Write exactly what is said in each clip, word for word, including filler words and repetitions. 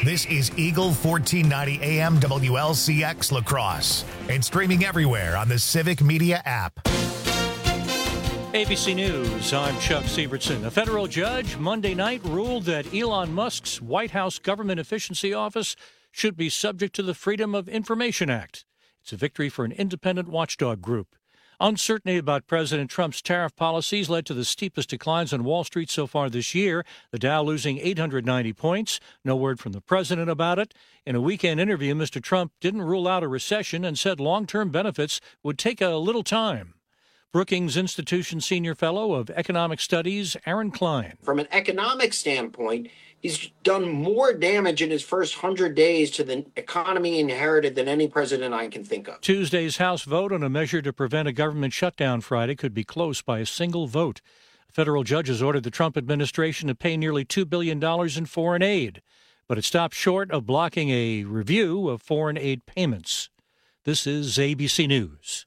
This is Eagle fourteen ninety A M W L C X La Crosse and streaming everywhere on the Civic Media app. A B C News, I'm Chuck Sievertson. A federal judge Monday night ruled that Elon Musk's White House Government Efficiency Office should be subject to the Freedom of Information Act. It's a victory for an independent watchdog group. Uncertainty about President Trump's tariff policies led to the steepest declines on Wall Street so far this year, the Dow losing eight hundred ninety points. No word from the president about it. In a weekend interview, Mister Trump didn't rule out a recession and said long-term benefits would take a little time. Brookings Institution Senior Fellow of Economic Studies, Aaron Klein. From an economic standpoint, he's done more damage in his first one hundred days to the economy he inherited than any president I can think of. Tuesday's House vote on a measure to prevent a government shutdown Friday could be close by a single vote. Federal judges ordered the Trump administration to pay nearly two billion dollars in foreign aid, but it stopped short of blocking a review of foreign aid payments. This is A B C News.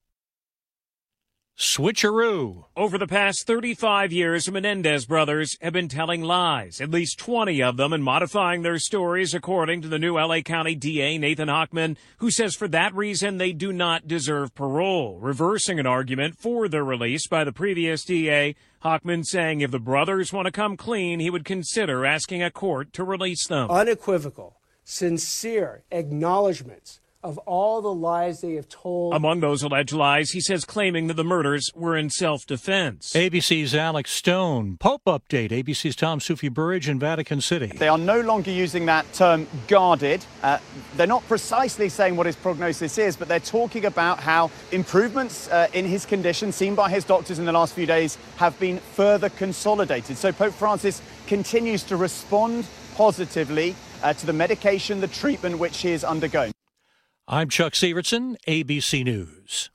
Switcheroo. Over the past thirty-five years, the Menendez brothers have been telling lies, at least twenty of them, and modifying their stories, according to the new L A County D A, Nathan Hochman, who says for that reason they do not deserve parole, reversing an argument for their release by the previous D A. Hochman saying if the brothers want to come clean, he would consider asking a court to release them. Unequivocal, sincere acknowledgments of all the lies they have told. Among those alleged lies, he says claiming that the murders were in self-defense. A B C's Alex Stone. Pope update. A B C's Tom Sufi Burridge in Vatican City. They are no longer using that term guarded. Uh, they're not precisely saying what his prognosis is, but they're talking about how improvements uh, in his condition seen by his doctors in the last few days have been further consolidated. So Pope Francis continues to respond positively uh, to the medication, the treatment which he is undergoing. I'm Chuck Sievertson, A B C News.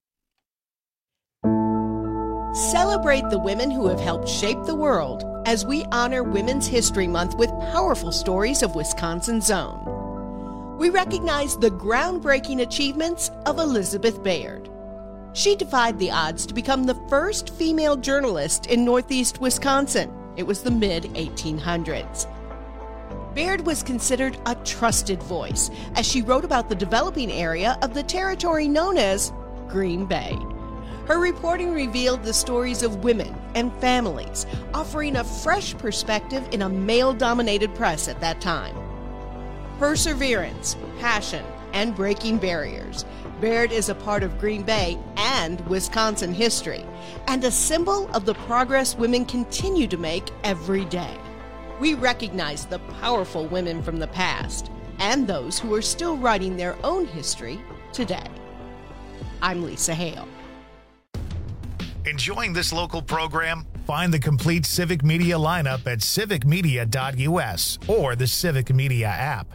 Celebrate the women who have helped shape the world as we honor Women's History Month with powerful stories of Wisconsin's own. We recognize the groundbreaking achievements of Elizabeth Baird. She defied the odds to become the first female journalist in Northeast Wisconsin. It was the mid eighteen hundreds. Baird was considered a trusted voice as she wrote about the developing area of the territory known as Green Bay. Her reporting revealed the stories of women and families, offering a fresh perspective in a male-dominated press at that time. Perseverance, passion, and breaking barriers. Baird is a part of Green Bay and Wisconsin history, and a symbol of the progress women continue to make every day. We recognize the powerful women from the past and those who are still writing their own history today. I'm Lisa Hale. Enjoying this local program? Find the complete Civic Media lineup at civic media dot U S or the Civic Media app.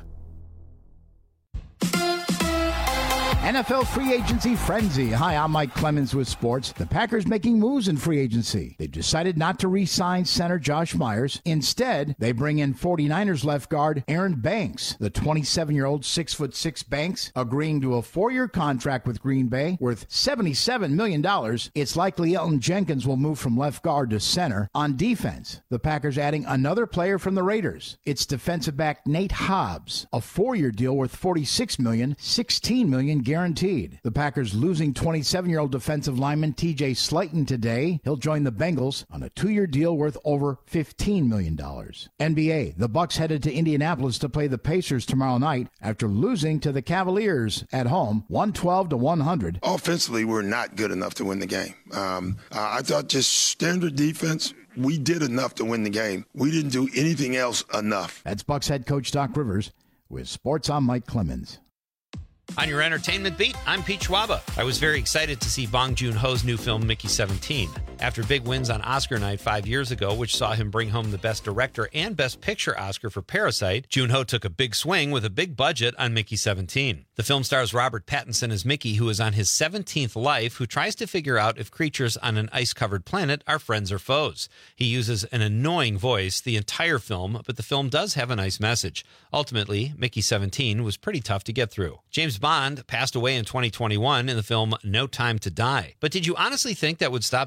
N F L free agency frenzy. Hi, I'm Mike Clemens with sports. The Packers making moves in free agency. They've decided not to re-sign center Josh Myers. Instead, they bring in 49ers left guard Aaron Banks. The twenty-seven-year-old six foot six Banks agreeing to a four-year contract with Green Bay worth seventy-seven million dollars. It's likely Elton Jenkins will move from left guard to center. On defense, the Packers adding another player from the Raiders. It's defensive back Nate Hobbs, a four-year deal worth forty-six million dollars, sixteen million dollars guaranteed. The Packers losing twenty-seven-year-old defensive lineman T J Slayton today. He'll join the Bengals on a two-year deal worth over fifteen million dollars. N B A, the Bucks headed to Indianapolis to play the Pacers tomorrow night after losing to the Cavaliers at home, one twelve to one hundred. Offensively, we're not good enough to win the game. Um, I thought just standard defense, we did enough to win the game. We didn't do anything else enough. That's Bucks head coach Doc Rivers. With sports, I'm Mike Clemens. On your entertainment beat, I'm Pete Schwaba. I was very excited to see Bong Joon-ho's new film, Mickey seventeen. After big wins on Oscar night five years ago, which saw him bring home the Best Director and Best Picture Oscar for Parasite, Joon-ho took a big swing with a big budget on Mickey seventeen. The film stars Robert Pattinson as Mickey, who is on his seventeenth life, who tries to figure out if creatures on an ice-covered planet are friends or foes. He uses an annoying voice the entire film, but the film does have a nice message. Ultimately, Mickey seventeen was pretty tough to get through. James Bond passed away in twenty twenty-one in the film No Time to Die. But did you honestly think that would stop studios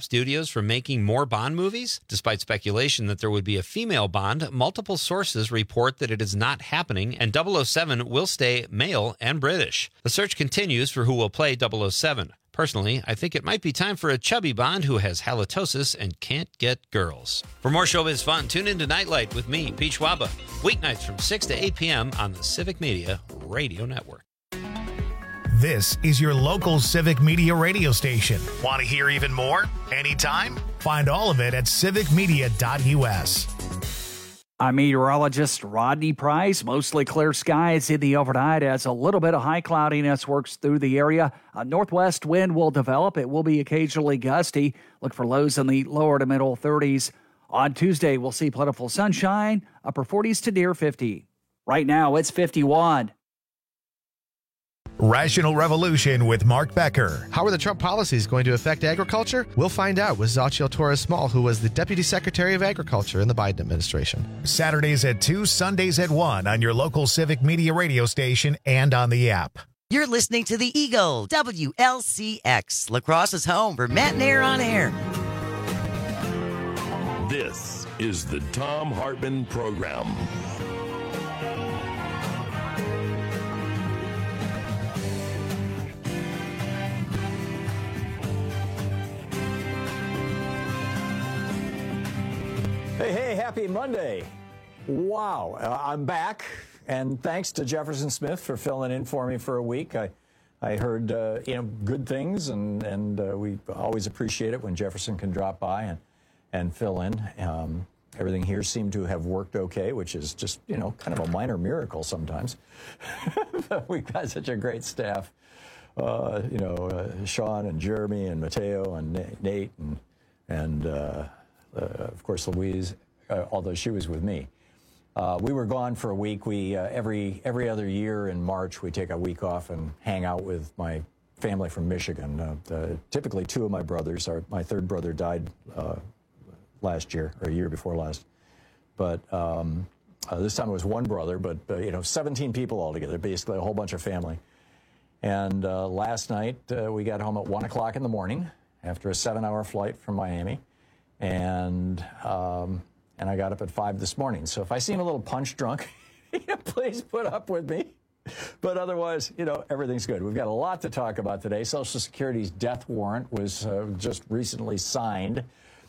studios from making more Bond movies? Despite speculation that there would be a female Bond, multiple sources report that it is not happening, and double oh seven will stay male and British. The search continues for who will play double oh seven. Personally, I think it might be time for a chubby Bond who has halitosis and can't get girls. For more showbiz fun, tune into Nightlight with me, Pete Schwaba, weeknights from six to eight p.m. on the Civic Media Radio Network. This is your local Civic Media radio station. Want to hear even more? Anytime? Find all of it at civic media dot u s. I'm meteorologist Rodney Price. Mostly clear skies in the overnight as a little bit of high cloudiness works through the area. A northwest wind will develop. It will be occasionally gusty. Look for lows in the lower to middle thirties. On Tuesday, we'll see plentiful sunshine, upper forties to near fifty. Right now, it's fifty-one. Rational Revolution with Mark Becker. How are the Trump policies going to affect agriculture? We'll find out with Xochitl Torres-Small, who was the Deputy Secretary of Agriculture in the Biden administration. Saturdays at two, Sundays at one on your local Civic Media radio station and on the app. You're listening to the Eagle, W L C X, La Crosse's home for Matt and Air on Air. This is the Thom Hartmann Program. Hey, hey, happy Monday. Wow, uh, I'm back, and thanks to Jefferson Smith for filling in for me for a week. I, I heard, uh, you know, good things, and, and uh, we always appreciate it when Jefferson can drop by and, and fill in. Um, everything here seemed to have worked okay, which is just, you know, kind of a minor miracle sometimes. We've got such a great staff. Uh, you know, uh, Sean and Jeremy and Mateo and Nate and, and uh, Uh, of course, Louise, uh, although she was with me. Uh, we were gone for a week. We uh, every every other year in March, we take a week off and hang out with my family from Michigan. Uh, uh, typically, two of my brothers. Our, my third brother died uh, last year, or a year before last. But um, uh, this time it was one brother, but uh, you know, seventeen people altogether, basically a whole bunch of family. And uh, last night, uh, we got home at one o'clock in the morning after a seven-hour flight from Miami. And um, and I got up at five this morning. So if I seem a little punch drunk, please put up with me. But otherwise, you know, everything's good. We've got a lot to talk about today. Social Security's death warrant was uh, just recently signed.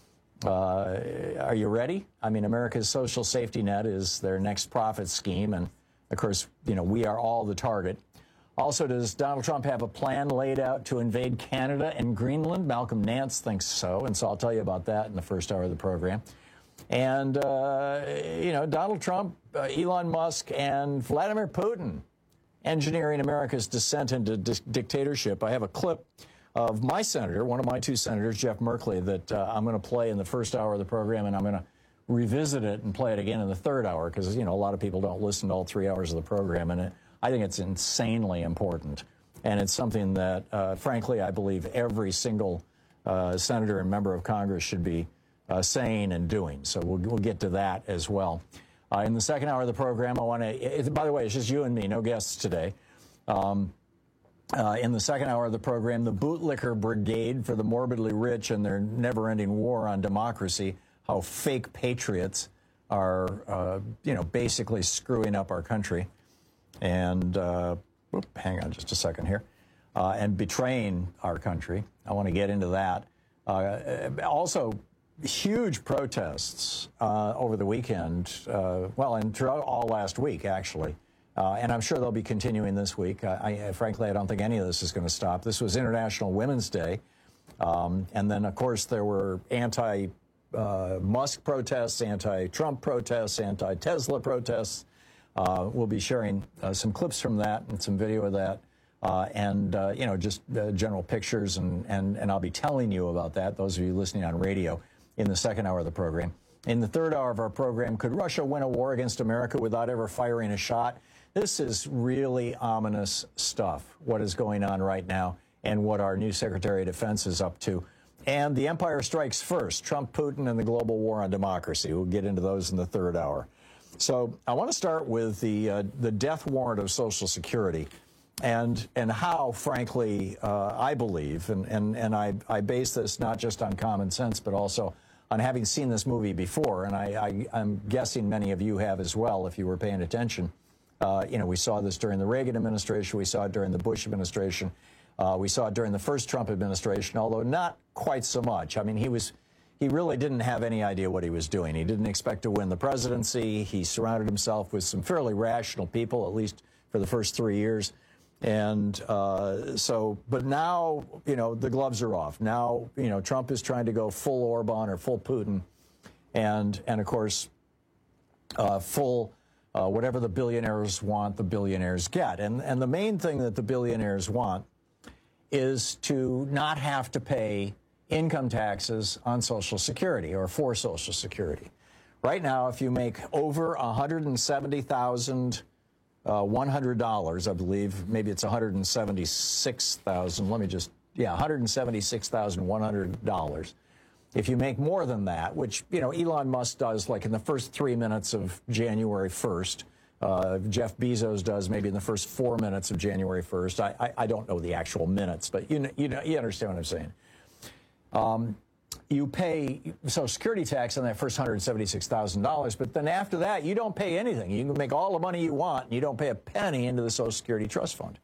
Uh, are you ready? I mean, America's social safety net is their next profit scheme. And, of course, you know, we are all the target. Also, does Donald Trump have a plan laid out to invade Canada and Greenland? Malcolm Nance thinks so, and so I'll tell you about that in the first hour of the program. And, uh, you know, Donald Trump, uh, Elon Musk, and Vladimir Putin engineering America's descent into di- dictatorship. I have a clip of my senator, one of my two senators, Jeff Merkley, that uh, I'm going to play in the first hour of the program, and I'm going to revisit it and play it again in the third hour because, you know, a lot of people don't listen to all three hours of the program, and it I think it's insanely important, and it's something that, uh, frankly, I believe every single uh, senator and member of Congress should be uh, saying and doing. So we'll, we'll get to that as well. Uh, in the second hour of the program, I want to, by the way, it's just you and me, no guests today. Um, uh, in the second hour of the program, the bootlicker brigade for the morbidly rich and their never-ending war on democracy, how fake patriots are, uh, you know, basically screwing up our country. And, uh, whoop, hang on just a second here, uh, and betraying our country. I want to get into that. Uh, also, huge protests uh, over the weekend, uh, well, and throughout all last week, actually. Uh, and I'm sure they'll be continuing this week. I, I, frankly, I don't think any of this is going to stop. This was International Women's Day. Um, and then, of course, there were anti-Musk uh, protests, anti-Trump protests, anti-Tesla protests. Uh, we'll be sharing uh, some clips from that and some video of that, uh, and uh, you know, just uh, general pictures, and, and and I'll be telling you about that. Those of you listening on radio in the second hour of the program. In the third hour of our program, could Russia win a war against America without ever firing a shot? This is really ominous stuff. What is going on right now, and what our new Secretary of Defense is up to. And the Empire Strikes First: Trump, Putin, and the global war on democracy. We'll get into those in the third hour. So I want to start with the uh, the death warrant of Social Security. and and how, frankly, uh, I believe, and, and, and I, I base this not just on common sense, but also on having seen this movie before, and I, I, I'm guessing many of you have as well, if you were paying attention. Uh, you know, we saw this during the Reagan administration, we saw it during the Bush administration, uh, we saw it during the first Trump administration, although not quite so much. I mean, he was, he really didn't have any idea what he was doing. He didn't expect to win the presidency. He surrounded himself with some fairly rational people, at least for the first three years. And uh, so, but now, you know, the gloves are off. Now, you know, Trump is trying to go full Orban or full Putin, and, and of course, uh, full uh, whatever the billionaires want, the billionaires get. And, and the main thing that the billionaires want is to not have to pay income taxes on Social Security or for Social Security. Right now, if you make over one hundred seventy thousand one hundred dollars, I believe, maybe it's one hundred seventy-six thousand, let me just, yeah, one hundred seventy-six thousand one hundred dollars. If you make more than that, which, you know, Elon Musk does like in the first three minutes of January first, uh, Jeff Bezos does maybe in the first four minutes of January first. I, I, I don't know the actual minutes, but you know, you know, you understand what I'm saying. Um, you pay Social Security tax on that first one hundred seventy-six thousand dollars, but then after that, you don't pay anything. You can make all the money you want, and you don't pay a penny into the Social Security Trust Fund.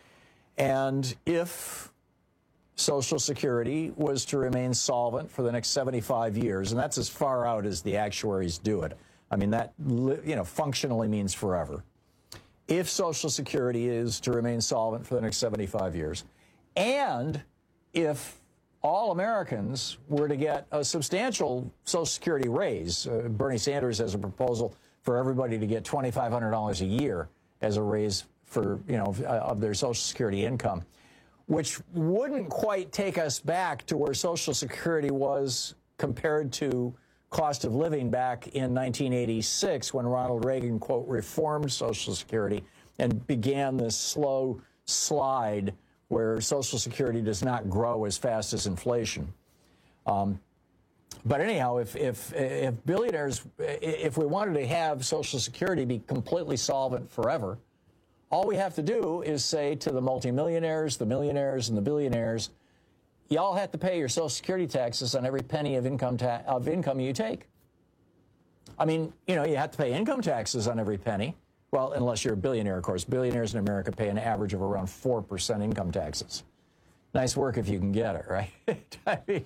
And if Social Security was to remain solvent for the next seventy-five years, and that's as far out as the actuaries do it. I mean, that, you know, functionally means forever. If Social Security is to remain solvent for the next seventy-five years, and if all Americans were to get a substantial Social Security raise. Uh, Bernie Sanders has a proposal for everybody to get twenty-five hundred dollars a year as a raise for, you know, of their Social Security income, which wouldn't quite take us back to where Social Security was compared to cost of living back in nineteen eighty-six when Ronald Reagan, quote, reformed Social Security and began this slow slide where Social Security does not grow as fast as inflation. Um, but anyhow, if, if, if billionaires, if we wanted to have Social Security be completely solvent forever, all we have to do is say to the multimillionaires, the millionaires, and the billionaires, y'all have to pay your Social Security taxes on every penny of income, ta- of income you take. I mean, you know, you have to pay income taxes on every penny. Well, unless you're a billionaire, of course. Billionaires in America pay an average of around four percent income taxes. Nice work if you can get it, right? I mean,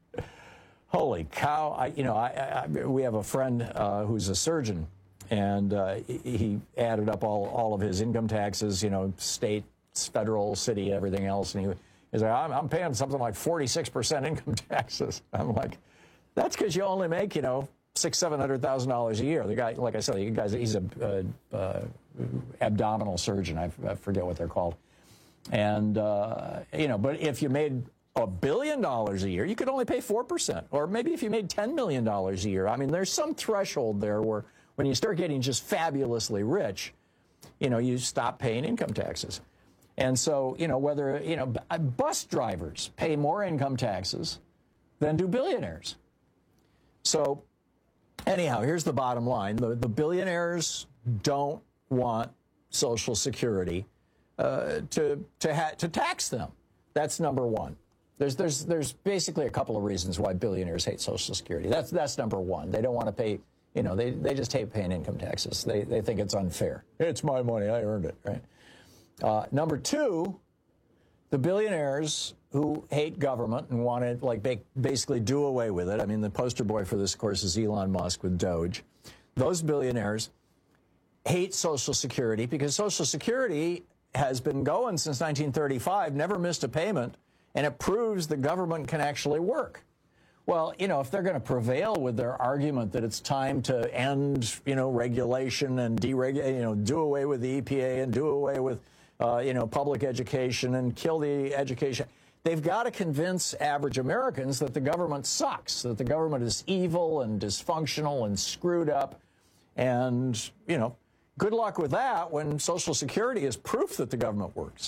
holy cow. I, you know, I, I, we have a friend uh, who's a surgeon, and uh, he added up all, all of his income taxes, you know, state, federal, city, everything else, and he was like, I'm, I'm paying something like forty-six percent income taxes. I'm like, that's because you only make, you know, six, seven hundred thousand dollars a year. The guy, like I said, the guy's he's a uh, uh, abdominal surgeon. I, I forget what they're called. And uh, you know, but if you made a billion dollars a year, you could only pay four percent. Or maybe if you made ten million dollars a year. I mean, there's some threshold there where when you start getting just fabulously rich, you know, you stop paying income taxes. And so, you know, whether you know, bus drivers pay more income taxes than do billionaires. So. Anyhow, here's the bottom line. The, the billionaires don't want Social Security uh, to, to, ha- to tax them. That's number one. There's, there's, there's basically a couple of reasons why billionaires hate Social Security. That's, that's number one. They don't want to pay, you know, they, they just hate paying income taxes. They, they think it's unfair. It's my money. I earned it, right? Uh, number two, the billionaires who hate government and want to, like, ba- basically do away with it. I mean, the poster boy for this, of course, is Elon Musk with Doge. Those billionaires hate Social Security because Social Security has been going since nineteen thirty-five, never missed a payment, and it proves the government can actually work. Well, you know, if they're going to prevail with their argument that it's time to end, you know, regulation and deregulate, you know, do away with the E P A and do away with, uh, you know, public education and kill the education, they've got to convince average Americans that the government sucks, that the government is evil and dysfunctional and screwed up. And, you know, good luck with that when Social Security is proof that the government works.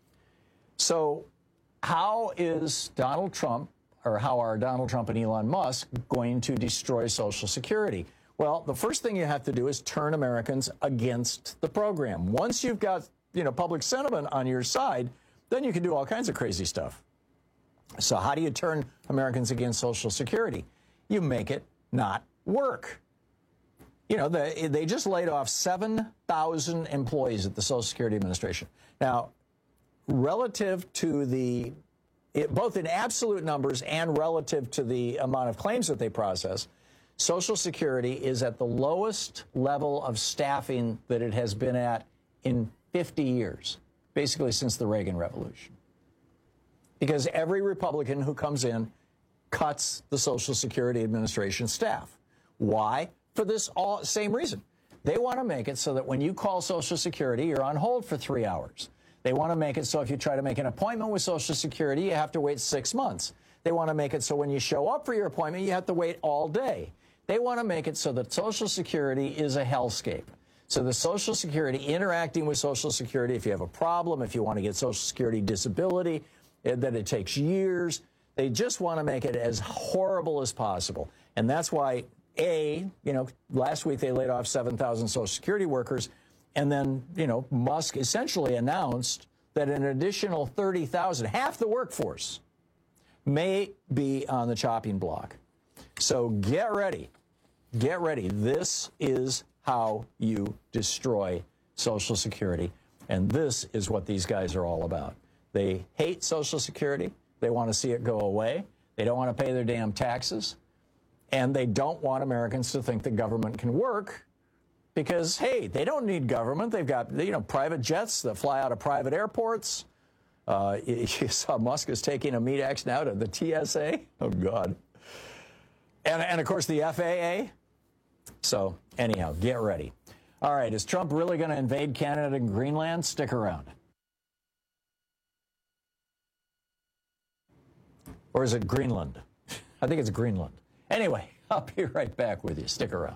So how is Donald Trump, or how are Donald Trump and Elon Musk going to destroy Social Security? Well, the first thing you have to do is turn Americans against the program. Once you've got you know, public sentiment on your side, then you can do all kinds of crazy stuff. So how do you turn Americans against Social Security? You make it not work. You know, they, they just laid off seven thousand employees at the Social Security Administration. Now, relative to the, it, both in absolute numbers and relative to the amount of claims that they process, Social Security is at the lowest level of staffing that it has been at in fifty years, basically since the Reagan Revolution. Because every Republican who comes in cuts the Social Security Administration staff. Why? For this all, same reason. They want to make it so that when you call Social Security, you're on hold for three hours. They want to make it so if you try to make an appointment with Social Security, you have to wait six months. They want to make it so when you show up for your appointment, you have to wait all day. They want to make it so that Social Security is a hellscape. So the Social Security, interacting with Social Security, if you have a problem, if you want to get Social Security disability, that it takes years. They just want to make it as horrible as possible. And that's why, A, you know, last week they laid off seven thousand Social Security workers. And then, you know, Musk essentially announced that an additional thirty thousand, half the workforce, may be on the chopping block. So get ready. Get ready. This is how you destroy Social Security. And this is what these guys are all about. They hate Social Security. They want to see it go away. They don't want to pay their damn taxes. And they don't want Americans to think the government can work because, hey, they don't need government. They've got, you know, private jets that fly out of private airports. Uh, you saw Musk is taking a meat axe now to the T S A. Oh, God. And, and, of course, the F A A. So, anyhow, get ready. All right, is Trump really going to invade Canada and Greenland? Stick around. Or is it Greenland? I think it's Greenland. Anyway, I'll be right back with you. Stick around.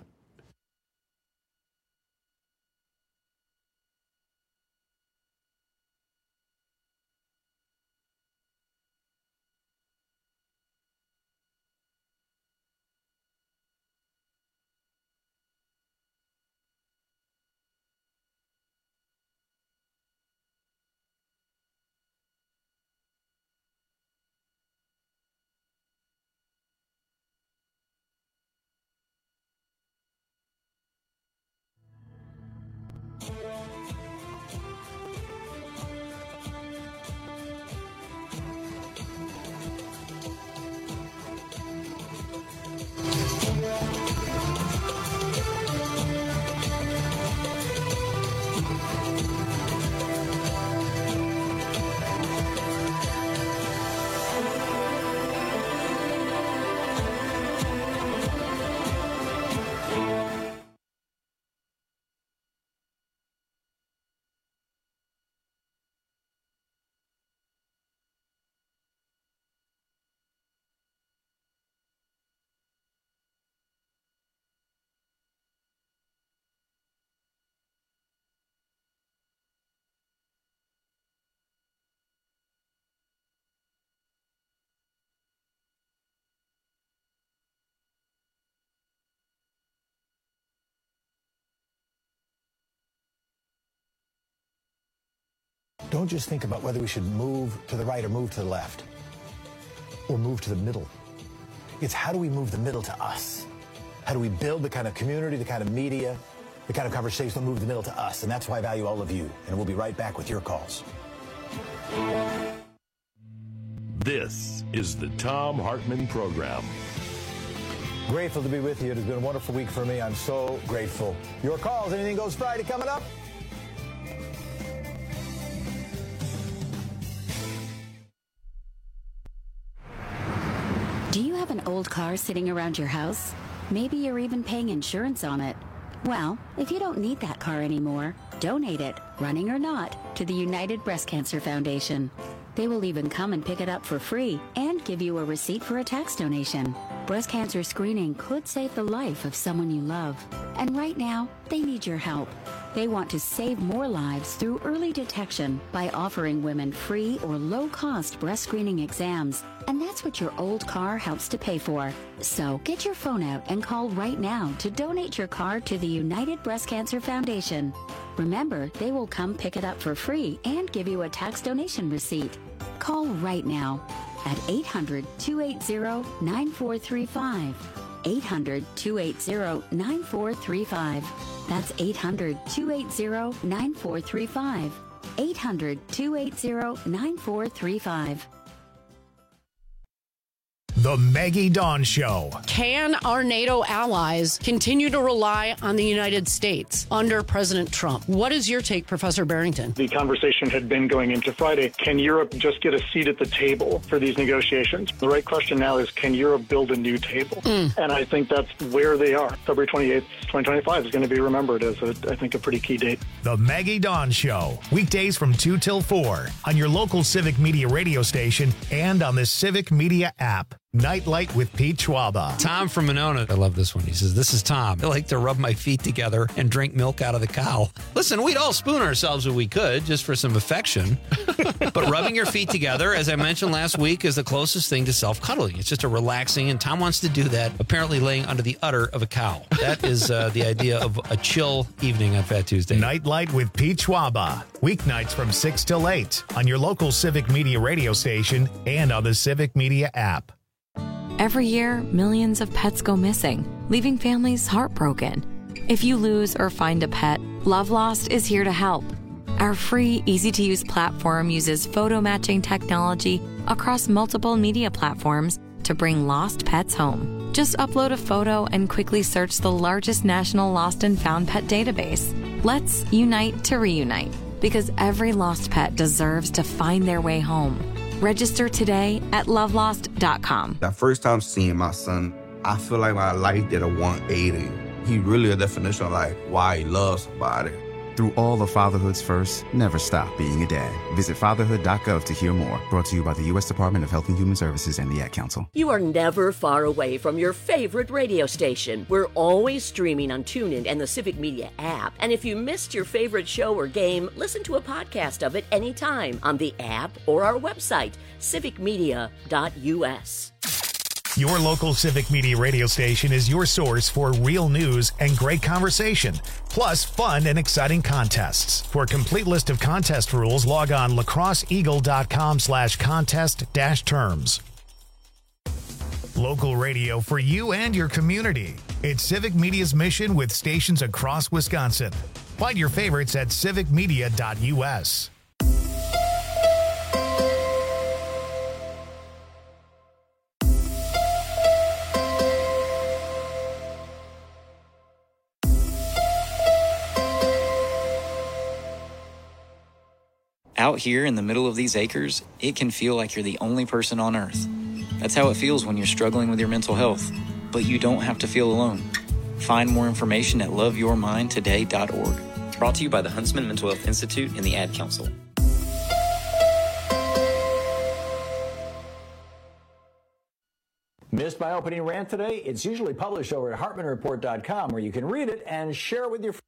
Don't just think about whether we should move to the right or move to the left or move to the middle. It's how do we move the middle to us? How do we build the kind of community, the kind of media, the kind of conversation that move the middle to us? And that's why I value all of you. And we'll be right back with your calls. This is the Thom Hartmann Program. Grateful to be with you. It has been a wonderful week for me. I'm so grateful. Your calls, Anything Goes Friday coming up. Do you have an old car sitting around your house? Maybe you're even paying insurance on it. Well, if you don't need that car anymore, donate it, running or not, to the United Breast Cancer Foundation. They will even come and pick it up for free and give you a receipt for a tax donation. Breast cancer screening could save the life of someone you love. And right now, they need your help. They want to save more lives through early detection by offering women free or low-cost breast screening exams. And that's what your old car helps to pay for. So get your phone out and call right now to donate your car to the United Breast Cancer Foundation. Remember, they will come pick it up for free and give you a tax donation receipt. Call right now at eight hundred, two eight zero, nine four three five. eight hundred, two eight zero, nine four three five. That's eight hundred, two eight zero, nine four three five. eight hundred, two eight zero, nine four three five. The Maggie Dawn Show. Can our NATO allies continue to rely on the United States under President Trump? What is your take, Professor Barrington? The conversation had been going into Friday. Can Europe just get a seat at the table for these negotiations? The right question now is, can Europe build a new table? Mm. And I think that's where they are. February twenty-eighth, twenty twenty-five is going to be remembered as, a, I think, a pretty key date. The Maggie Dawn Show. Weekdays from two till four on your local Civic Media radio station and on the Civic Media app. Nightlight with Pete Schwaba. Tom from Monona. I love this one. He says, this is Tom. I like to rub my feet together and drink milk out of the cow. Listen, we'd all spoon ourselves if we could, just for some affection. But rubbing your feet together, as I mentioned last week, is the closest thing to self-cuddling. It's just a relaxing, and Tom wants to do that, apparently laying under the udder of a cow. That is uh, the idea of a chill evening on Fat Tuesday. Nightlight with Pete Schwaba. Weeknights from six till eight on your local Civic Media radio station and on the Civic Media app. Every year, millions of pets go missing, leaving families heartbroken. If you lose or find a pet, Love Lost is here to help. Our free, easy-to-use platform uses photo matching technology across multiple media platforms to bring lost pets home. Just upload a photo and quickly search the largest national lost and found pet database. Let's unite to reunite, because every lost pet deserves to find their way home. Register today at love lost dot com. That first time seeing my son, I feel like my life did a one eighty. He really a definition of like why he loves somebody. Through all of fatherhood's firsts, never stop being a dad. Visit fatherhood dot gov to hear more. Brought to you by the U S Department of Health and Human Services and the Ad Council. You are never far away from your favorite radio station. We're always streaming on TuneIn and the Civic Media app. And if you missed your favorite show or game, listen to a podcast of it anytime on the app or our website, civic media dot u s. Your local Civic Media radio station is your source for real news and great conversation, plus fun and exciting contests. For a complete list of contest rules, log on lacrosseeagle.com slash contest dash terms. Local radio for you and your community. It's Civic Media's mission with stations across Wisconsin. Find your favorites at civic media dot u s. Out here in the middle of these acres, it can feel like you're the only person on Earth. That's how it feels when you're struggling with your mental health. But you don't have to feel alone. Find more information at love your mind today dot org. Brought to you by the Huntsman Mental Health Institute and the Ad Council. Missed my opening rant today? It's usually published over at hartman report dot com, where you can read it and share it with your friends.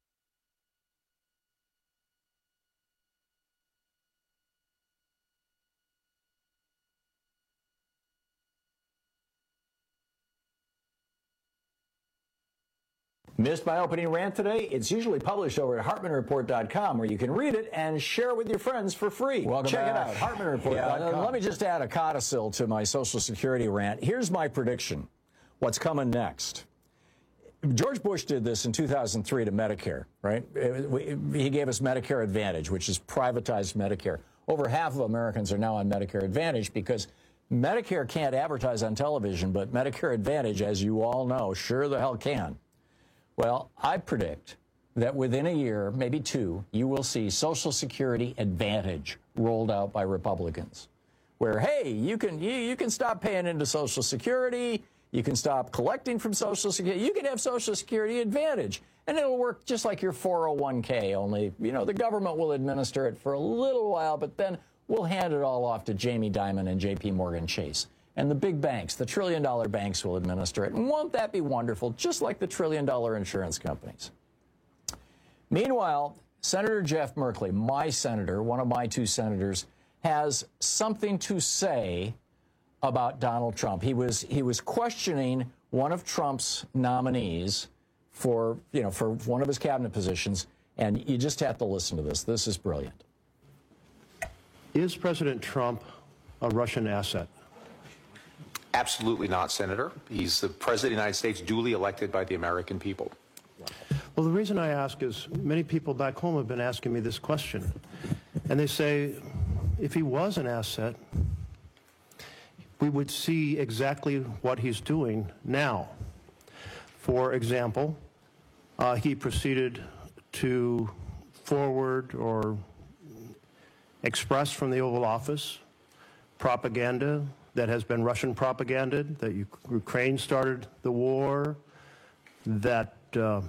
Missed my opening rant today? It's usually published over at hartman report dot com, where you can read it and share it with your friends for free. Welcome Check back. it out, hartman report dot com. Yeah, let me just add a codicil to my Social Security rant. Here's my prediction. What's coming next? George Bush did this in two thousand three to Medicare, right? He gave us Medicare Advantage, which is privatized Medicare. Over half of Americans are now on Medicare Advantage because Medicare can't advertise on television, but Medicare Advantage, as you all know, sure the hell can. Well, I predict that within a year, maybe two, you will see Social Security Advantage rolled out by Republicans, where, hey, you can you, you can stop paying into Social Security, you can stop collecting from Social Security, you can have Social Security Advantage, and it'll work just like your four oh one k, only, you know, the government will administer it for a little while, but then we'll hand it all off to Jamie Dimon and J P Morgan Chase. And the big banks, the trillion-dollar banks, will administer it. And won't that be wonderful, just like the trillion-dollar insurance companies? Meanwhile, Senator Jeff Merkley, my senator, one of my two senators, has something to say about Donald Trump. He was he was questioning one of Trump's nominees for, you know, for one of his cabinet positions, And you just have to listen to this. This is brilliant. Is President Trump a Russian asset? Absolutely not, Senator. He's the President of the United States, duly elected by the American people. Well, the reason I ask is many people back home have been asking me this question. And they say, if he was an asset, we would see exactly what he's doing now. For example, uh, he proceeded to forward or express from the Oval Office propaganda that has been Russian propaganda, that Ukraine started the war, that uh,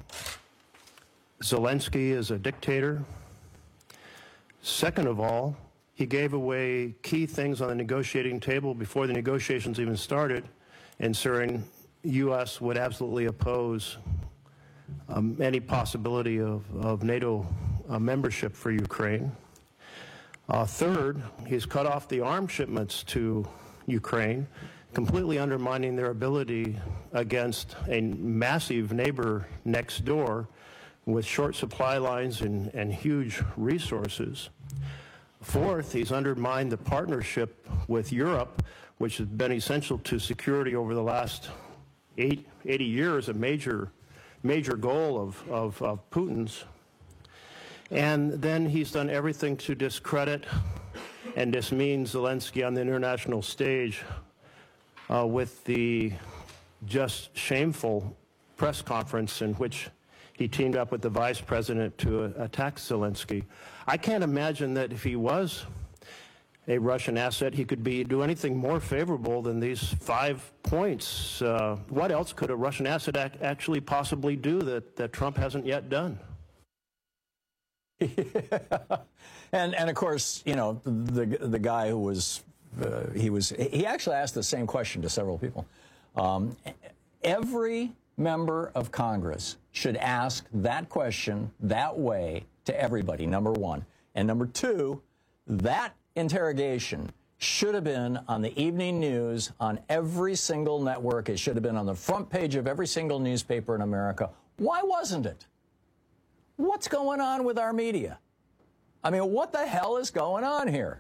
Zelensky is a dictator. Second of all, he gave away key things on the negotiating table before the negotiations even started, ensuring U S would absolutely oppose um, any possibility of, of NATO uh, membership for Ukraine. Uh, third, he's cut off the arms shipments to Ukraine, completely undermining their ability against a massive neighbor next door with short supply lines and, and huge resources. Fourth, he's undermined the partnership with Europe, which has been essential to security over the last eight, eighty years, a major, major goal of, of, of Putin's. And then he's done everything to discredit and dismean Zelensky on the international stage uh, with the just shameful press conference in which he teamed up with the vice president to uh, attack Zelensky. I can't imagine that if he was a Russian asset, he could be do anything more favorable than these five points. Uh, what else could a Russian asset ac actually possibly do that, that Trump hasn't yet done? Yeah. And and of course, you know, the the guy who was uh, he was he actually asked the same question to several people. Um, every member of Congress should ask that question that way to everybody, number one. And number two, that interrogation should have been on the evening news on every single network. It should have been on the front page of every single newspaper in America. Why wasn't it? What's going on with our media? I mean, what the hell is going on here?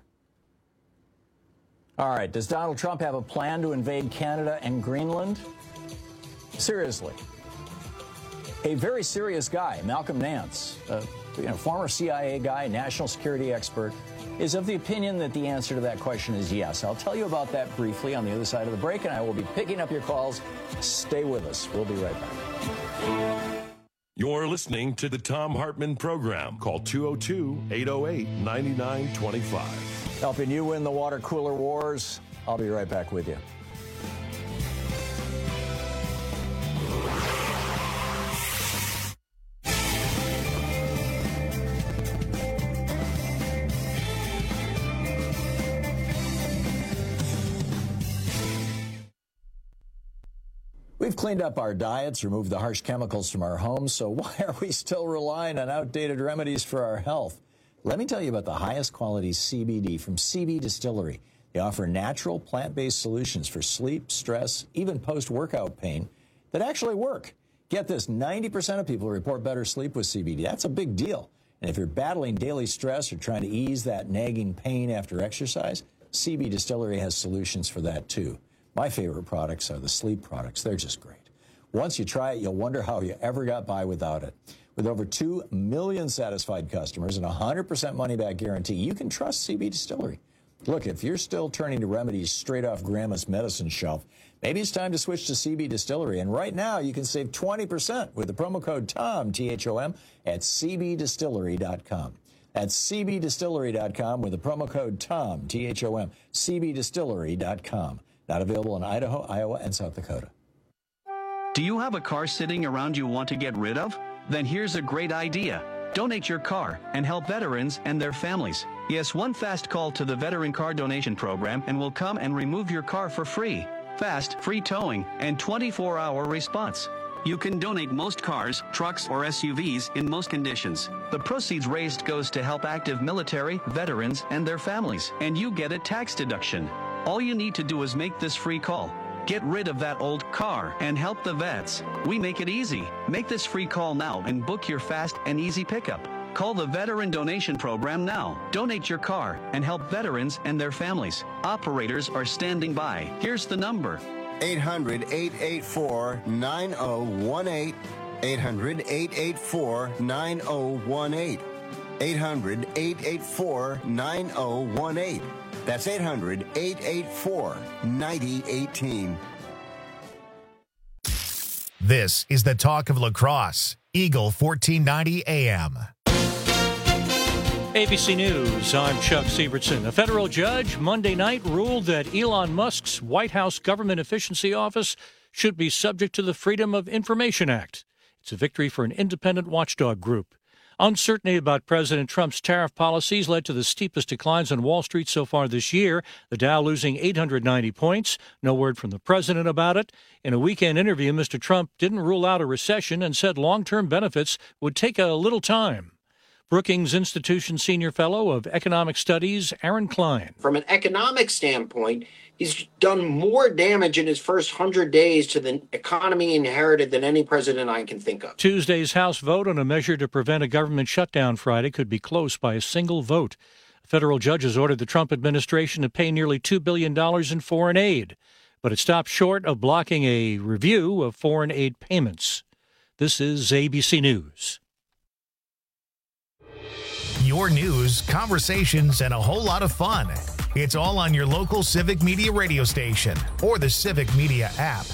All right, does Donald Trump have a plan to invade Canada and Greenland? Seriously. A very serious guy, Malcolm Nance, a you know, former C I A guy, national security expert, is of the opinion that the answer to that question is yes. I'll tell you about that briefly on the other side of the break, and I will be picking up your calls. Stay with us. We'll be right back. You're listening to the Thom Hartmann Program. Call two oh two, eight oh eight, nine nine two five. Helping you win the water cooler wars. I'll be right back with you. We've cleaned up our diets, removed the harsh chemicals from our homes, so why are we still relying on outdated remedies for our health? Let me tell you about the highest quality C B D from C B Distillery. They offer natural, plant-based solutions for sleep, stress, even post-workout pain that actually work. Get this, ninety percent of people report better sleep with C B D. That's a big deal. And if you're battling daily stress or trying to ease that nagging pain after exercise, C B Distillery has solutions for that too. My favorite products are the sleep products. They're just great. Once you try it, you'll wonder how you ever got by without it. With over two million satisfied customers and a one hundred percent money-back guarantee, you can trust C B Distillery. Look, if you're still turning to remedies straight off Grandma's medicine shelf, maybe it's time to switch to C B Distillery. And right now, you can save twenty percent with the promo code TOM, T H O M, at C B Distillery dot com. That's C B Distillery dot com with the promo code TOM, T H O M, C B Distillery dot com. Not available in Idaho, Iowa, and South Dakota. Do you have a car sitting around you want to get rid of? Then here's a great idea. Donate your car and help veterans and their families. Yes, one fast call to the Veteran Car Donation Program and we'll come and remove your car for free. Fast, free towing, and twenty-four hour response. You can donate most cars, trucks, or S U Vs in most conditions. The proceeds raised goes to help active military, veterans, and their families, and you get a tax deduction. All you need to do is make this free call. Get rid of that old car and help the vets. We make it easy. Make this free call now and book your fast and easy pickup. Call the Veteran Donation Program now. Donate your car and help veterans and their families. Operators are standing by. Here's the number. eight hundred, eight eight four, nine oh one eight. eight hundred, eight eight four, nine oh one eight. eight hundred, eight eight four, nine oh one eight. That's eight hundred, eight eight four, nine oh one eight. This is the talk of lacrosse. Eagle fourteen ninety A M. A B C News, I'm Chuck Sievertson. A federal judge Monday night ruled that Elon Musk's White House Government Efficiency Office should be subject to the Freedom of Information Act. It's a victory for an independent watchdog group. Uncertainty about President Trump's tariff policies led to the steepest declines on Wall Street so far this year, the Dow losing eight hundred ninety points. No word from the president about it. In a weekend interview, Mister Trump didn't rule out a recession and said long-term benefits would take a little time. Brookings Institution Senior Fellow of Economic Studies, Aaron Klein. From an economic standpoint, he's done more damage in his first hundred days to the economy inherited than any president I can think of. Tuesday's House vote on a measure to prevent a government shutdown Friday could be close by a single vote. Federal judges ordered the Trump administration to pay nearly two billion dollars in foreign aid, but it stopped short of blocking a review of foreign aid payments. This is A B C News. Your news, conversations, and a whole lot of fun. It's all on your local Civic Media radio station or the Civic Media app.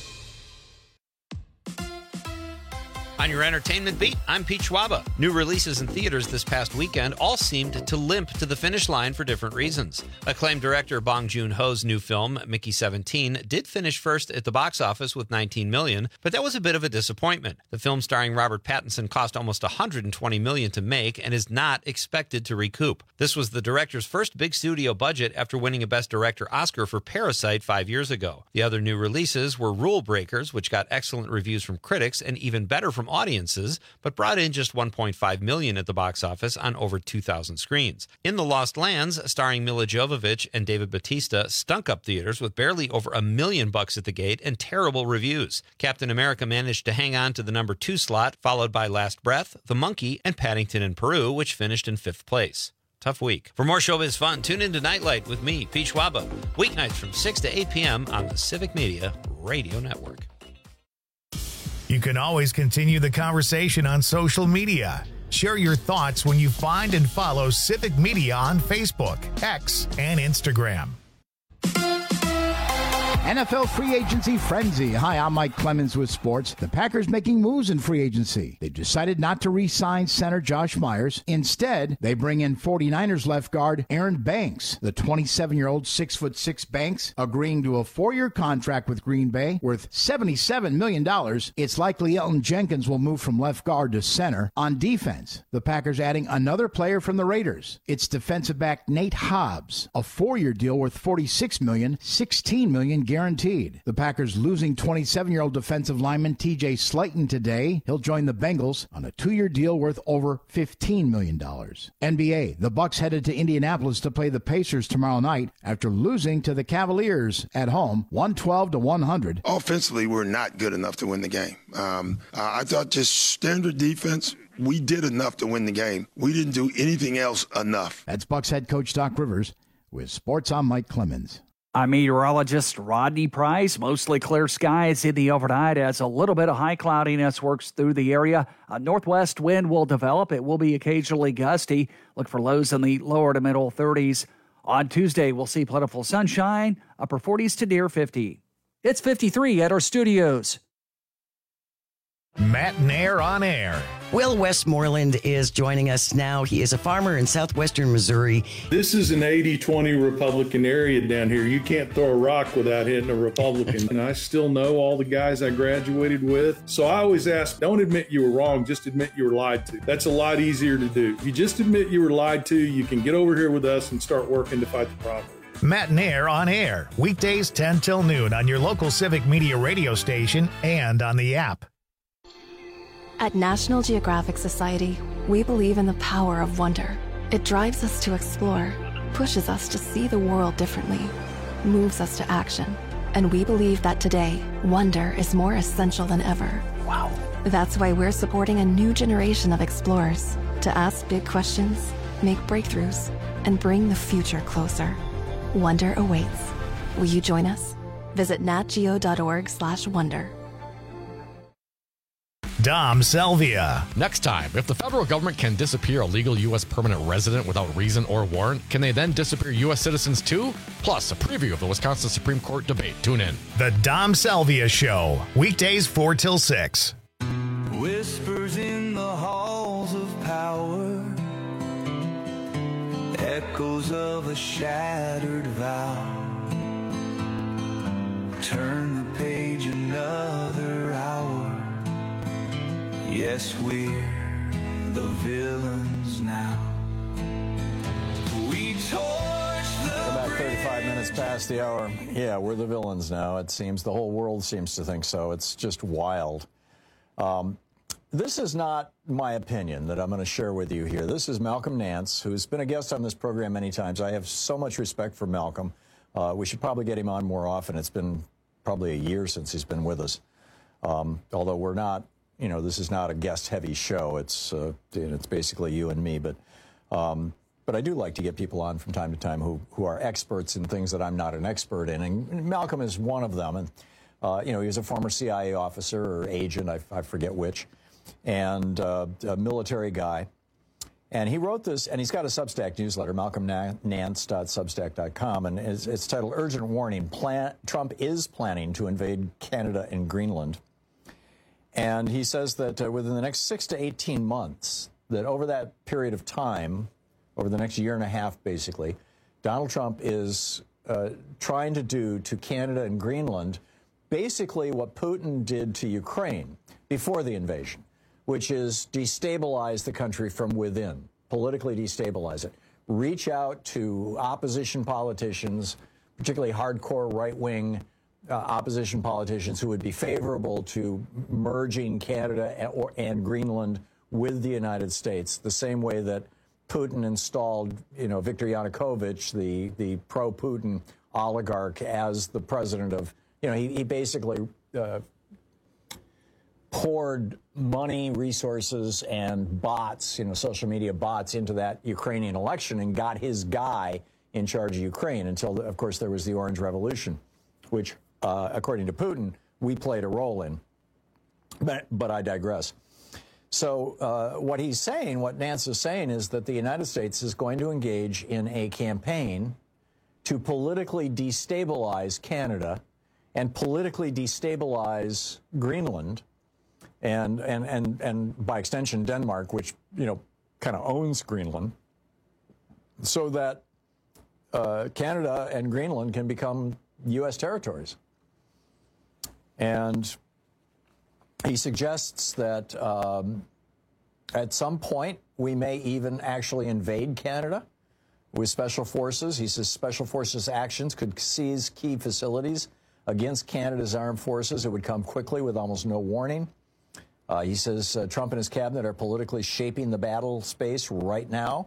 On your entertainment beat, I'm Pete Schwaba. New releases in theaters this past weekend all seemed to limp to the finish line for different reasons. Acclaimed director Bong Joon-ho's new film, Mickey seventeen, did finish first at the box office with nineteen million dollars, but that was a bit of a disappointment. The film starring Robert Pattinson cost almost one hundred twenty million dollars to make and is not expected to recoup. This was the director's first big studio budget after winning a Best Director Oscar for Parasite five years ago. The other new releases were Rule Breakers, which got excellent reviews from critics and even better from audiences, but brought in just one point five million dollars at the box office on over two thousand screens. In the Lost Lands, starring Mila Jovovich and David Bautista, stunk up theaters with barely over a million bucks at the gate and terrible reviews. Captain America managed to hang on to the number two slot, followed by Last Breath, The Monkey, and Paddington in Peru, which finished in fifth place. Tough week. For more showbiz fun, tune into Nightlight with me, Pete Schwaba, weeknights from six to eight p.m. on the Civic Media Radio Network. You can always continue the conversation on social media. Share your thoughts when you find and follow Civic Media on Facebook, X, and Instagram. N F L free agency frenzy. Hi, I'm Mike Clemens with sports. The Packers making moves in free agency. They've decided not to re-sign center Josh Myers. Instead, they bring in 49ers left guard Aaron Banks. The twenty-seven-year-old six foot six Banks agreeing to a four-year contract with Green Bay worth seventy-seven million dollars. It's likely Elton Jenkins will move from left guard to center. On defense, the Packers adding another player from the Raiders. It's defensive back Nate Hobbs, a four-year deal worth forty-six million dollars, sixteen million dollars guaranteed. The Packers losing twenty-seven-year-old defensive lineman T J Slayton today. He'll join the Bengals on a two-year deal worth over fifteen million dollars. N B A, the Bucks headed to Indianapolis to play the Pacers tomorrow night after losing to the Cavaliers at home, one twelve to one hundred. Offensively, we're not good enough to win the game. Um, uh, I thought just standard defense, we did enough to win the game. We didn't do anything else enough. That's Bucks head coach Doc Rivers. With sports, I'm Mike Clemens. I'm meteorologist Rodney Price. Mostly clear skies in the overnight as a little bit of high cloudiness works through the area. A northwest wind will develop. It will be occasionally gusty. Look for lows in the lower to middle thirties. On Tuesday, we'll see plentiful sunshine, upper forties to near fifty. It's fifty-three at our studios. Matt Nair on air. Will Westmoreland is joining us now. He is a farmer in southwestern Missouri. This is an eighty twenty Republican area down here. You can't throw a rock without hitting a Republican. And I still know all the guys I graduated with. So I always ask, don't admit you were wrong, just admit you were lied to. That's a lot easier to do. If you just admit you were lied to, you can get over here with us and start working to fight the problem. Matt Nair on air. Weekdays ten till noon on your local Civic Media radio station and on the app. At National Geographic Society, we believe in the power of wonder. It drives us to explore, pushes us to see the world differently, moves us to action. And we believe that today, wonder is more essential than ever. Wow. That's why we're supporting a new generation of explorers to ask big questions, make breakthroughs, and bring the future closer. Wonder awaits. Will you join us? Visit natgeo.org slash wonder. Dom Selvia. Next time, if the federal government can disappear a legal U S permanent resident without reason or warrant, can they then disappear U S citizens too? Plus, a preview of the Wisconsin Supreme Court debate. Tune in. The Dom Selvia Show, weekdays four till six. Whispers in the halls of power, echoes of a shattered vow. Turn the page another hour. Yes, we're the villains now. We torch the About thirty-five minutes past the hour. Yeah, we're the villains now. It seems the whole world seems to think so. It's just wild. Um, this is not my opinion that I'm going to share with you here. This is Malcolm Nance, who's been a guest on this program many times. I have so much respect for Malcolm. Uh, we should probably get him on more often. It's been probably a year since he's been with us. Um, although we're not, you know, this is not a guest-heavy show. It's uh, it's basically you and me. But um, but I do like to get people on from time to time who who are experts in things that I'm not an expert in. And Malcolm is one of them. And uh, you know, he was a former C I A officer or agent, I, I forget which, and uh, a military guy. And he wrote this, and he's got a Substack newsletter, malcolm nance dot substack dot com, and it's, it's titled Urgent Warning, Plan- Trump is planning to invade Canada and Greenland. And he says that uh, within the next six to eighteen months, that over that period of time, over the next year and a half, basically, Donald Trump is uh, trying to do to Canada and Greenland basically what Putin did to Ukraine before the invasion, which is destabilize the country from within, politically destabilize it. Reach out to opposition politicians, particularly hardcore right-wing uh, opposition politicians who would be favorable to merging Canada and, or, and Greenland with the United States, the same way that Putin installed, you know, Viktor Yanukovych, the, the pro-Putin oligarch, as the president of, you know, he, he basically uh, poured money, resources, and bots, you know, social media bots into that Ukrainian election and got his guy in charge of Ukraine until, of course, there was the Orange Revolution, which, uh, according to Putin, we played a role in. But, but I digress. So uh, what he's saying, what Nance is saying, is that the United States is going to engage in a campaign to politically destabilize Canada and politically destabilize Greenland, and and and and by extension Denmark, which, you know, kind of owns Greenland, so that uh, Canada and Greenland can become U S territories. And he suggests that um, at some point we may even actually invade Canada with special forces. He says special forces actions could seize key facilities against Canada's armed forces. It would come quickly with almost no warning. Uh, he says uh, Trump and his cabinet are politically shaping the battle space right now.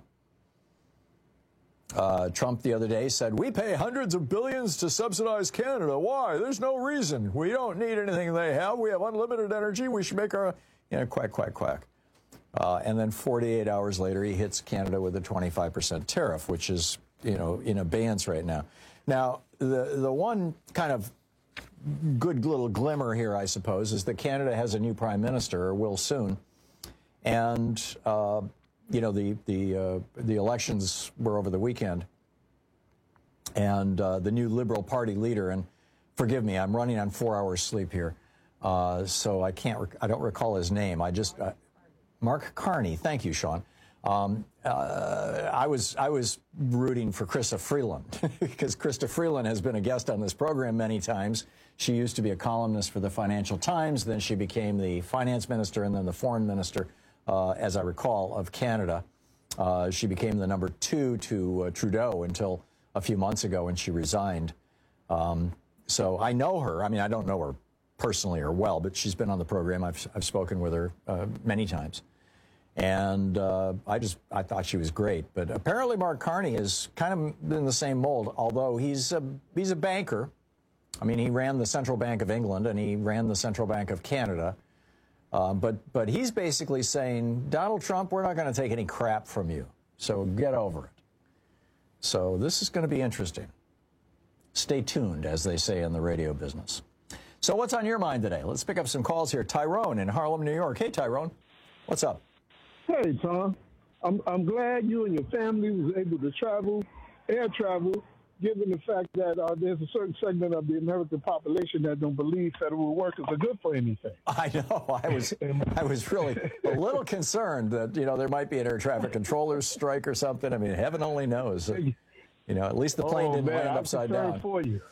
Uh, Trump the other day said, we pay hundreds of billions to subsidize Canada. Why? There's no reason. We don't need anything they have. We have unlimited energy. We should make our, you know, quack, quack, quack. Uh, and then forty-eight hours later, he hits Canada with a twenty-five percent tariff, which is, you know, in abeyance right now. Now, the, the one kind of good little glimmer here, I suppose, is that Canada has a new prime minister, or will soon. And, uh, you know, the the uh, the elections were over the weekend, and uh, the new Liberal Party leader, and forgive me, I'm running on four hours sleep here, uh, so I can't, rec- I don't recall his name. I just, uh, Mark Carney. Thank you, Sean. Um, uh, I was I was rooting for Chrystia Freeland because Chrystia Freeland has been a guest on this program many times. She used to be a columnist for the Financial Times, then she became the finance minister and then the foreign minister. Uh, as I recall, of Canada. Uh, she became the number two to uh, Trudeau until a few months ago when she resigned. Um, so I know her. I mean, I don't know her personally or well, but she's been on the program. I've, I've spoken with her uh, many times. And uh, I just, I thought she was great. But apparently Mark Carney is kind of in the same mold, although he's a, he's a banker. I mean, he ran the Central Bank of England and he ran the Central Bank of Canada. Uh, but, but he's basically saying, Donald Trump, we're not going to take any crap from you. So get over it. So this is going to be interesting. Stay tuned, as they say in the radio business. So what's on your mind today? Let's pick up some calls here. Tyrone in Harlem, New York. Hey, Tyrone. What's up? Hey, Tom. I'm, I'm glad you and your family was able to travel, air travel, given the fact that uh, there's a certain segment of the American population that don't believe federal workers are good for anything. I know. I was I was really a little concerned that, you know, there might be an air traffic controllers strike or something. I mean, heaven only knows. You know, at least the plane oh, didn't man, land I'm upside concerned down. for you.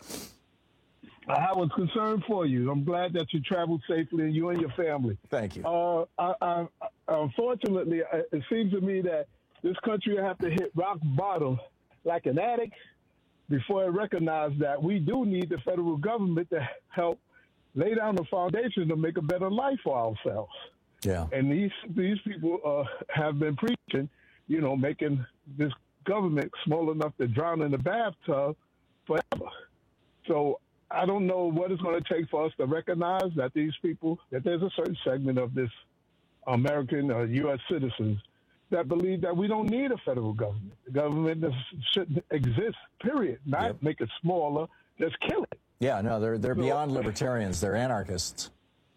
I was concerned for you. I'm glad that you traveled safely, and you and your family. Thank you. Uh, I, I, unfortunately, it seems to me that this country will have to hit rock bottom like an addict before it recognizes that we do need the federal government to help lay down the foundation to make a better life for ourselves. Yeah. And these these people uh, have been preaching, you know, making this government small enough to drown in the bathtub forever. So I don't know what it's going to take for us to recognize that these people, that there's a certain segment of this American uh, U S citizens that believe that we don't need a federal government. The government shouldn't exist, period. Not yep. make it smaller, just kill it. Yeah, no, they're they're so, beyond libertarians. They're anarchists.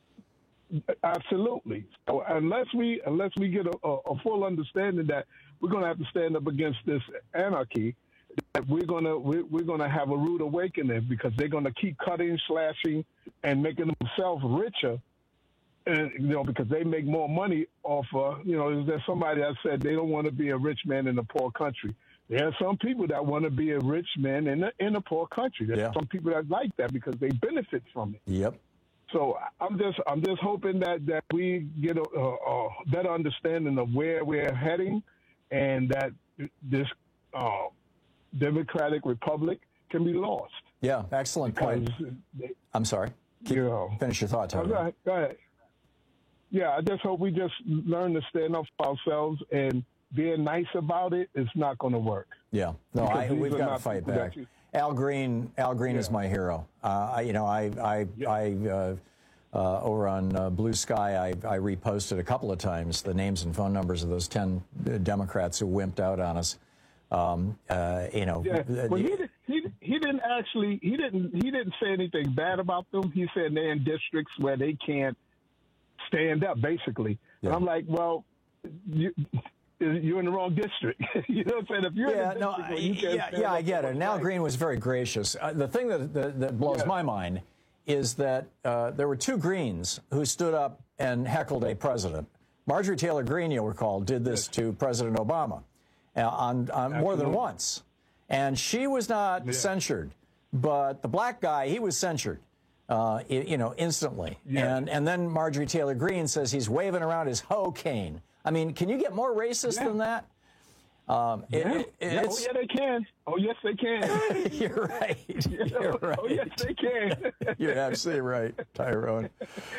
Absolutely. So unless we unless we get a, a, a full understanding that we're going to have to stand up against this anarchy, that we're going to we're, we're going to have a rude awakening, because they're going to keep cutting, slashing, and making themselves richer. And, you know, because they make more money off, uh, you know, there's somebody that said they don't want to be a rich man in a poor country. There are some people that want to be a rich man in a, in a poor country. There's yeah. some people that like that because they benefit from it. Yep. So I'm just I'm just hoping that, that we get a, a, a better understanding of where we're heading, and that this uh, democratic republic can be lost. Yeah, excellent point. They, I'm sorry. Keep, you know, finish your thought, Tyler. Go ahead. Go ahead. Yeah, I just hope we just learn to stand up for ourselves, and being nice about it is not going to work. Yeah, no, I, we've got to fight back. You, Al Green, Al Green yeah. is my hero. Uh, I, you know, I, I, yeah. I uh, uh, over on uh, Blue Sky, I, I reposted a couple of times the names and phone numbers of those ten Democrats who wimped out on us. Um, uh, you know, yeah. well, he, he he didn't actually he didn't he didn't say anything bad about them. He said they're in districts where they can't stand up, basically. Yeah. And I'm like, well, you, you're in the wrong district. You know what I'm saying? If you're yeah, in no, I, you yeah, yeah, I get it. And Al Green was very gracious. Uh, the thing that, that, that blows yeah. my mind is that uh, there were two Greens who stood up and heckled a president. Marjorie Taylor Greene, you'll recall, did this yes. to President Obama uh, on, on more than once. And she was not yeah. censured, but the black guy, he was censured. Uh, you know, instantly. Yeah. And and then Marjorie Taylor Greene says he's waving around his hoe cane. I mean, can you get more racist yeah. than that? Um, yeah. It, it, yeah. Oh, yeah, they can. Oh, yes, they can. You're right. You're right. Oh, yes, they can. You're absolutely right, Tyrone.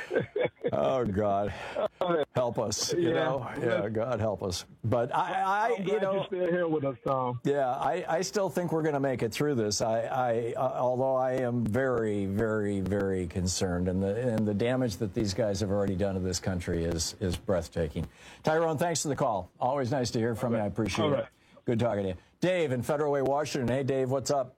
Oh, God. Help us, you yeah. know? Yeah, God help us. But I, I I'm you know. You're still here with us, Tom. Yeah, I, I still think we're going to make it through this. I, I uh, although I am very, very, very concerned, and the and the damage that these guys have already done to this country is is breathtaking. Tyrone, thanks for the call. Always nice to hear from you. I appreciate All it. Right. Good talking to you. Dave in Federal Way, Washington. Hey, Dave, what's up?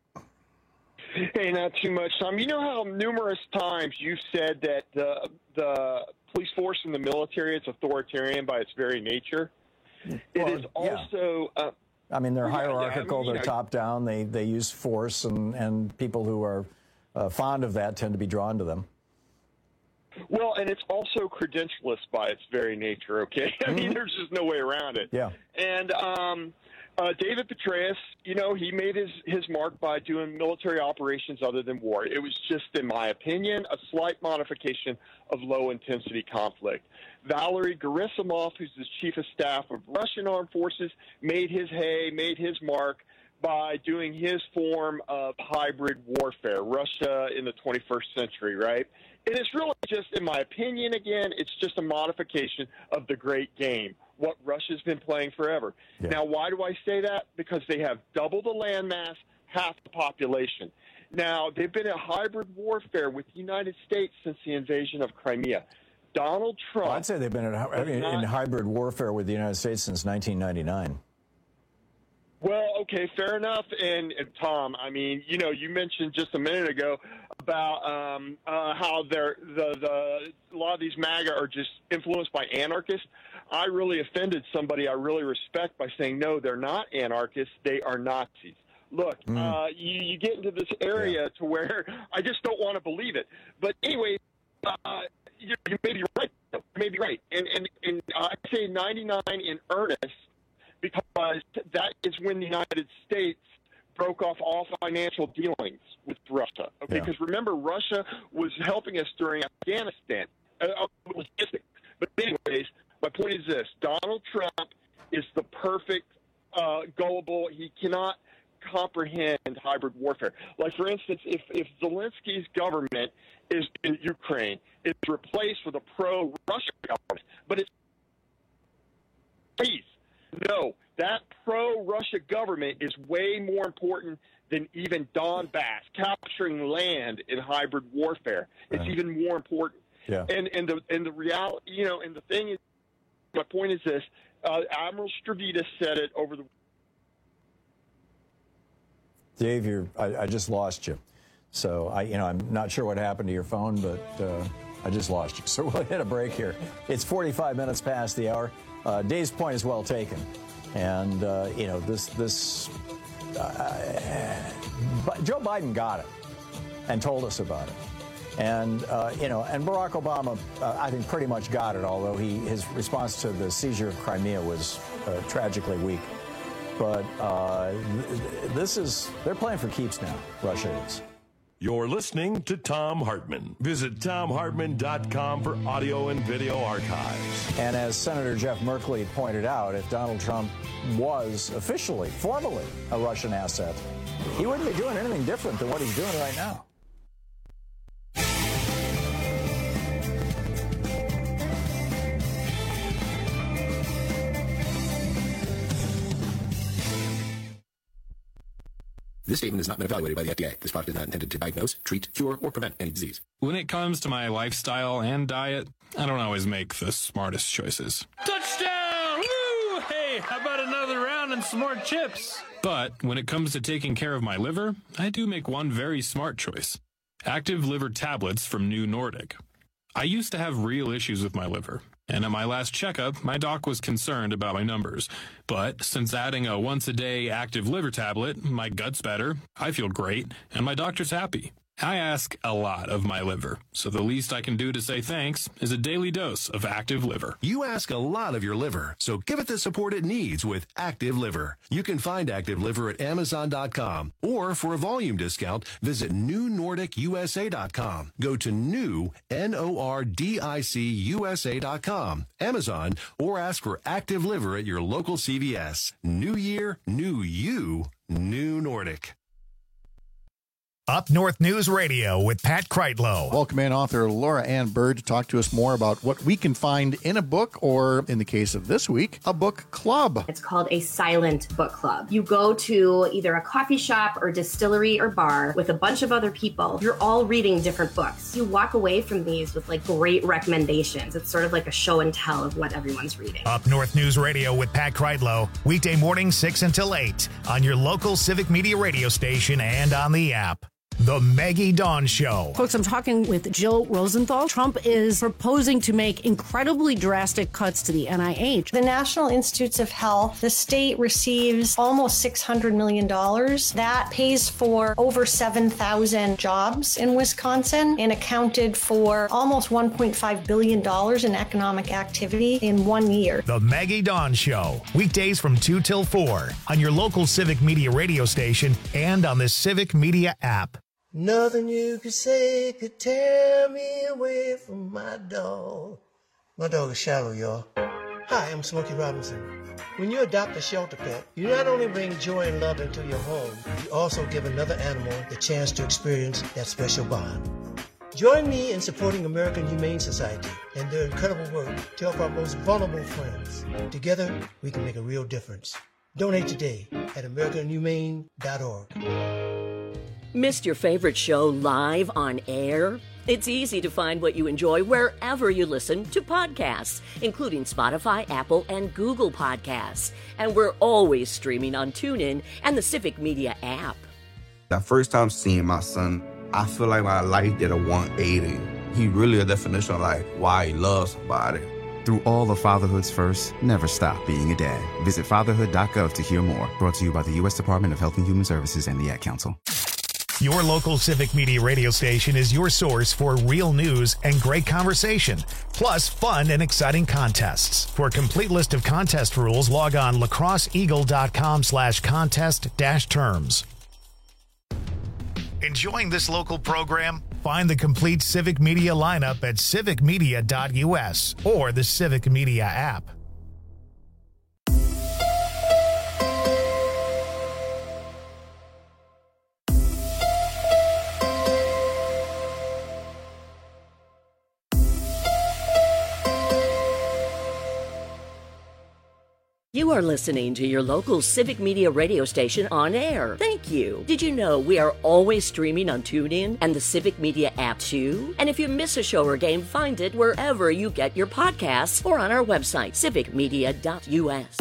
Hey, not too much, Tom. You know how numerous times you've said that the the police force in the military is authoritarian by its very nature? It well, is also... Yeah. Uh, I mean, they're hierarchical, I mean, they're know, top-down, they, they use force, and, and people who are uh, fond of that tend to be drawn to them. Well, and it's also credentialist by its very nature, okay? I mean, there's just no way around it. Yeah. And um, uh, David Petraeus, you know, he made his, his mark by doing military operations other than war. It was just, in my opinion, a slight modification of low-intensity conflict. Valery Gerasimov, who's the chief of staff of Russian armed forces, made his hay, made his mark by doing his form of hybrid warfare, Russia in the twenty-first century, right? And it's really just, in my opinion, again, it's just a modification of the great game, what Russia's been playing forever. Yeah. Now, why do I say that? Because they have double the landmass, half the population. Now, they've been in hybrid warfare with the United States since the invasion of Crimea. Donald Trump... Well, I'd say they've been in, in, in hybrid warfare with the United States since nineteen ninety-nine. Well, okay, fair enough. And, and Tom, I mean, you know, you mentioned just a minute ago about um, uh, how they're, the, the, a lot of these MAGA are just influenced by anarchists. I really offended somebody I really respect by saying, no, they're not anarchists, they are Nazis. Look, mm. uh, you, you get into this area yeah. to where I just don't want to believe it. But anyway, uh, you, you may be right. You may be right. And, and, and I say ninety-nine in earnest, because that is when the United States broke off all financial dealings with Russia. Okay, because yeah. remember, Russia was helping us during Afghanistan. Uh, logistics. But anyways, my point is this: Donald Trump is the perfect uh, gullible. He cannot comprehend hybrid warfare. Like, for instance, if, if Zelensky's government is in Ukraine, it's replaced with a pro-Russia government, but it's please. No, that pro-Russia government is way more important than even Donbass, capturing land in hybrid warfare. It's right. even more important. Yeah. And and the and the reality, you know, and the thing is, my point is this: uh, Admiral Stavridis said it over the. Dave, you're, I, I just lost you. So I, you know, I'm not sure what happened to your phone, but uh, I just lost you. So we'll hit a break here. It's forty-five minutes past the hour. Uh, Dave's point is well taken, and uh, you know this this uh, Joe Biden got it and told us about it, and uh, you know, and Barack Obama uh, I think pretty much got it, although he his response to the seizure of Crimea was uh, tragically weak. But uh, th- this is they're playing for keeps now. Russia is. You're listening to Thom Hartmann. Visit Thom Hartmann dot com for audio and video archives. And as Senator Jeff Merkley pointed out, if Donald Trump was officially, formally a Russian asset, he wouldn't be doing anything different than what he's doing right now. This statement has not been evaluated by the F D A. This product is not intended to diagnose, treat, cure, or prevent any disease. When it comes to my lifestyle and diet, I don't always make the smartest choices. Touchdown! Woo! Hey, how about another round and some more chips? But when it comes to taking care of my liver, I do make one very smart choice. Active liver tablets from New Nordic. I used to have real issues with my liver, and at my last checkup, my doc was concerned about my numbers. But since adding a once-a-day active liver tablet, my gut's better, I feel great, and my doctor's happy. I ask a lot of my liver, so the least I can do to say thanks is a daily dose of Active Liver. You ask a lot of your liver, so give it the support it needs with Active Liver. You can find Active Liver at Amazon dot com, or for a volume discount, visit New Nordic U S A dot com. Go to new, N O R D I C U S A dot com, Amazon, or ask for Active Liver at your local C V S. New year, new you, New Nordic. Up North News Radio with Pat Kreitlow. Welcome in author Laura Ann Bird to talk to us more about what we can find in a book, or in the case of this week, a book club. It's called a silent book club. You go to either a coffee shop or distillery or bar with a bunch of other people. You're all reading different books. You walk away from these with like great recommendations. It's sort of like a show and tell of what everyone's reading. Up North News Radio with Pat Kreitlow, weekday morning six until eight on your local Civic Media radio station and on the app. The Maggie Dawn Show. Folks, I'm talking with Jill Rosenthal. Trump is proposing to make incredibly drastic cuts to the N I H. The National Institutes of Health, the state receives almost six hundred million dollars. That pays for over seven thousand jobs in Wisconsin and accounted for almost one point five billion dollars in economic activity in one year. The Maggie Dawn Show. Weekdays from two till four on your local Civic Media radio station and on the Civic Media app. Nothing you could say could tear me away from my dog. My dog is Shallow, y'all. Hi, I'm Smokey Robinson. When you adopt a shelter pet, you not only bring joy and love into your home, you also give another animal the chance to experience that special bond. Join me in supporting American Humane Society and their incredible work to help our most vulnerable friends. Together, we can make a real difference. Donate today at american humane dot org. Missed your favorite show live on air? It's easy to find what you enjoy wherever you listen to podcasts, including Spotify, Apple, and Google Podcasts. And we're always streaming on TuneIn and the Civic Media app. That first time seeing my son, I feel like my life did a one eighty. He really a definition of like why he loves somebody. Through all of fatherhood's first, never stop being a dad. Visit fatherhood dot gov to hear more. Brought to you by the U S Department of Health and Human Services and the Ad Council. Your local Civic Media radio station is your source for real news and great conversation, plus fun and exciting contests. For a complete list of contest rules, log on lacrosseeagle.com slash contest dash terms. Enjoying this local program? Find the complete Civic Media lineup at civic media dot u s or the Civic Media app. You are listening to your local Civic Media radio station on air. Thank you. Did you know we are always streaming on TuneIn and the Civic Media app too? And if you miss a show or game, find it wherever you get your podcasts or on our website, civic media dot u s.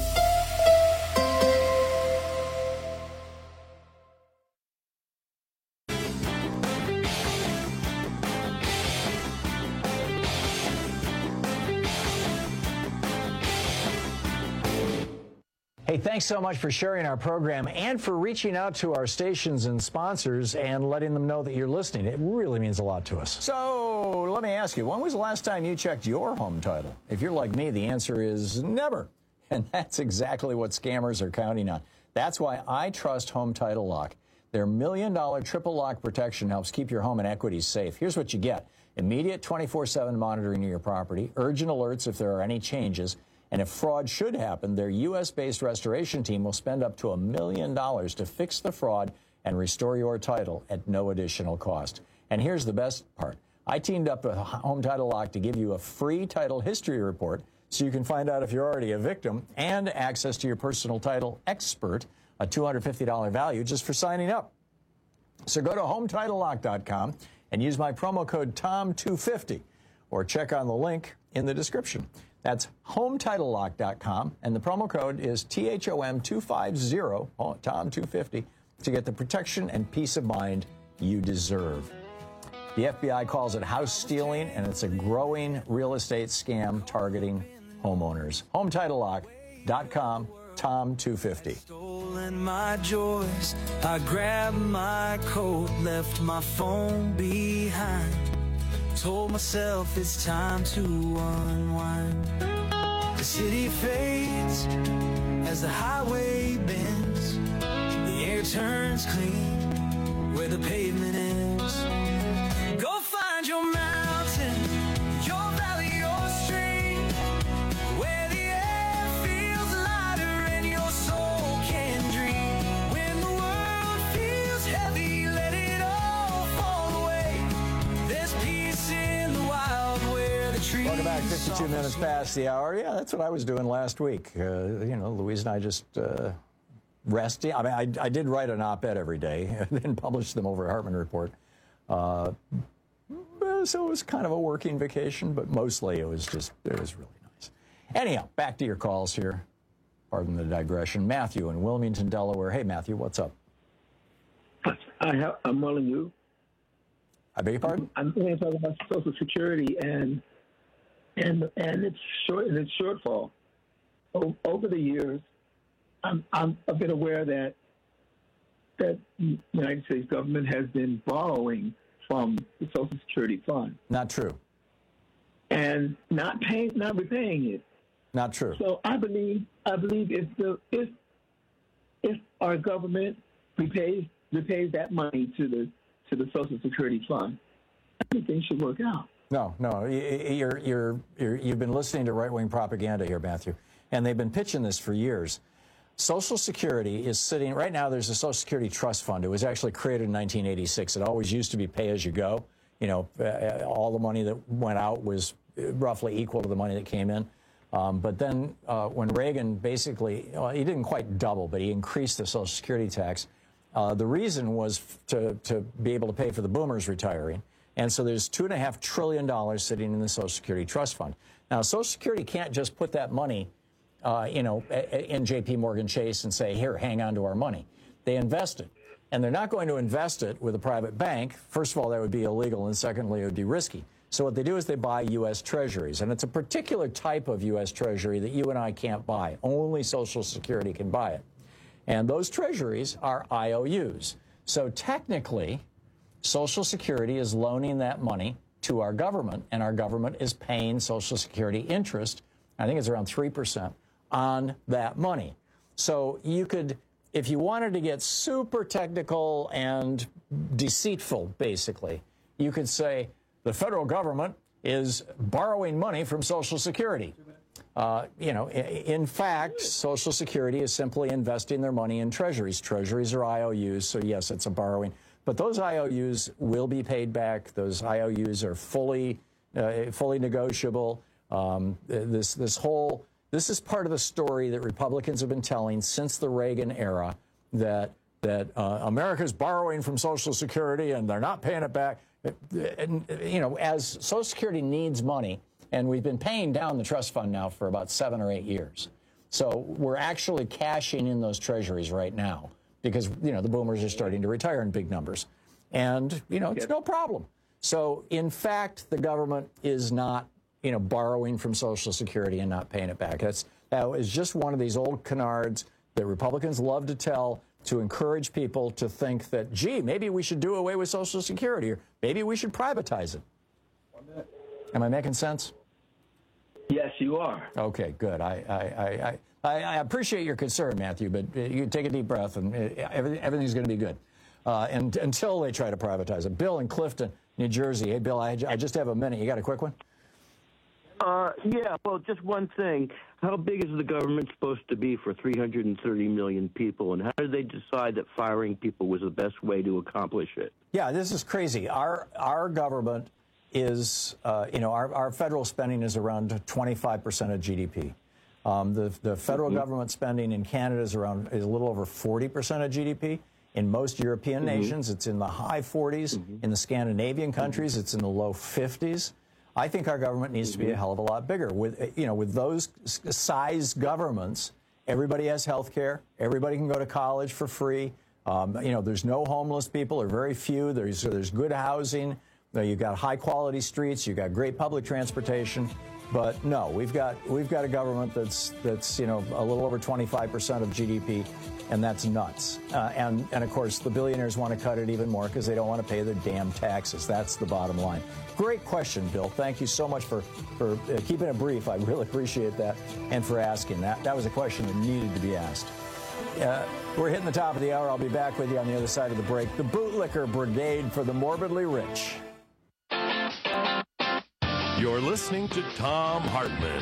Hey, thanks so much for sharing our program and for reaching out to our stations and sponsors and letting them know that you're listening. It really means a lot to us. So let me ask you, when was the last time you checked your home title? If you're like me, the answer is never. And that's exactly what scammers are counting on. That's why I trust Home Title Lock. Their million dollar triple lock protection helps keep your home and equities safe. Here's what you get. Immediate twenty-four seven monitoring of your property, urgent alerts if there are any changes, and if fraud should happen, their U S based restoration team will spend up to a million dollars to fix the fraud and restore your title at no additional cost. And here's the best part. I teamed up with Home Title Lock to give you a free title history report so you can find out if you're already a victim and access to your personal title expert, a two hundred fifty dollars value just for signing up. So go to home title lock dot com and use my promo code Tom two fifty or check on the link in the description. That's home title lock dot com, and the promo code is T H O M two fifty, oh, Tom two fifty, to get the protection and peace of mind you deserve. The F B I calls it house stealing, and it's a growing real estate scam targeting homeowners. home title lock dot com, Tom two fifty. Stolen my joys. I grabbed my coat, left my phone behind. Told myself it's time to unwind. The city fades as the highway bends. The air turns clean where the pavement ends. Go find your mountain, your valley, your stream, where the air feels lighter and your soul can dream. When the world feels heavy, let it all fall away. There's peace in the wild where the trees. Welcome back, fifty-two minutes past the hour. Yeah, that's what I was doing last week. Uh, you know, Louise and I just uh, resting. I mean, I, I did write an op-ed every day and then publish them over at Hartman Report. Uh, so it was kind of a working vacation, but mostly it was just, it was really nice. Anyhow, back to your calls here. Pardon the digression. Matthew in Wilmington, Delaware. Hey, Matthew, what's up? I have, I'm well and you. I beg your pardon? I'm going to talk about Social Security and and and its short and its shortfall. O- over the years, I'm I'm I've been aware that that the United States government has been borrowing from the Social Security Fund. Not true. And not paying, not repaying it. Not true. So I believe I believe if the if if our government repays repays that money to the to the Social Security Fund, everything should work out. No, no, you're, you're, you're, you've been listening to right-wing propaganda here, Matthew, and they've been pitching this for years. Social Security is sitting, right now there's a Social Security Trust Fund. It was actually created in nineteen eighty-six. It always used to be pay-as-you-go. You know, uh, all the money that went out was roughly equal to the money that came in. Um, but then uh, when Reagan basically, well, he didn't quite double, but he increased the Social Security tax. Uh, the reason was to, to be able to pay for the boomers retiring. And so there's two point five trillion dollars sitting in the Social Security Trust Fund. Now, Social Security can't just put that money, uh, you know, in J P Morgan Chase and say, here, hang on to our money. They invest it. And they're not going to invest it with a private bank. First of all, that would be illegal. And secondly, it would be risky. So what they do is they buy U S Treasuries. And it's a particular type of U S Treasury that you and I can't buy. Only Social Security can buy it. And those Treasuries are I O Us. So technically, Social Security is loaning that money to our government, and our government is paying Social Security interest, I think it's around three percent, on that money. So you could, if you wanted to get super technical and deceitful, basically, you could say the federal government is borrowing money from Social Security. Uh, you know, in fact, Social Security is simply investing their money in treasuries. Treasuries are I O Us, so yes, it's a borrowing. But those I O Us will be paid back. Those I O Us are fully, uh, fully negotiable. Um, this, this whole, this is part of the story that Republicans have been telling since the Reagan era, that that uh, America's borrowing from Social Security and they're not paying it back. And, you know, as Social Security needs money, and we've been paying down the trust fund now for about seven or eight years. So we're actually cashing in those treasuries right now because, you know, the boomers are starting to retire in big numbers. And, you know, it's no problem. So, in fact, the government is not, you know, borrowing from Social Security and not paying it back. That's, that is just one of these old canards that Republicans love to tell to encourage people to think that, gee, maybe we should do away with Social Security, or maybe we should privatize it. Am I making sense? Yes, you are. Okay, good. I I, I, I, I appreciate your concern, Matthew, but you take a deep breath and everything, everything's going to be good uh, and, until they try to privatize it. Bill in Clifton, New Jersey. Hey, Bill, I, I just have a minute. You got a quick one? Uh, yeah, well, just one thing. How big is the government supposed to be for three hundred thirty million people, and how did they decide that firing people was the best way to accomplish it? Yeah, this is crazy. Our, our government is, uh, you know, our, our federal spending is around twenty-five percent of G D P. Um, the, the federal mm-hmm. government spending in Canada is around is a little over forty percent of G D P. In most European mm-hmm. nations, it's in the high forties. Mm-hmm. In the Scandinavian countries, mm-hmm. it's in the low fifties. I think our government needs mm-hmm. to be a hell of a lot bigger. With, you know, with those size governments, everybody has health care. Everybody can go to college for free. Um, you know, there's no homeless people, or very few. There's, there's good housing. You've got high-quality streets. You've got great public transportation. But no, we've got we've got a government that's that's you know a little over twenty-five percent of G D P, and that's nuts. Uh, and and of course, the billionaires want to cut it even more because they don't want to pay their damn taxes. That's the bottom line. Great question, Bill. Thank you so much for for uh, keeping it brief. I really appreciate that, and for asking that. That was a question that needed to be asked. Uh, we're hitting the top of the hour. I'll be back with you on the other side of the break. The Bootlicker Brigade for the morbidly rich. You're listening to Thom Hartmann.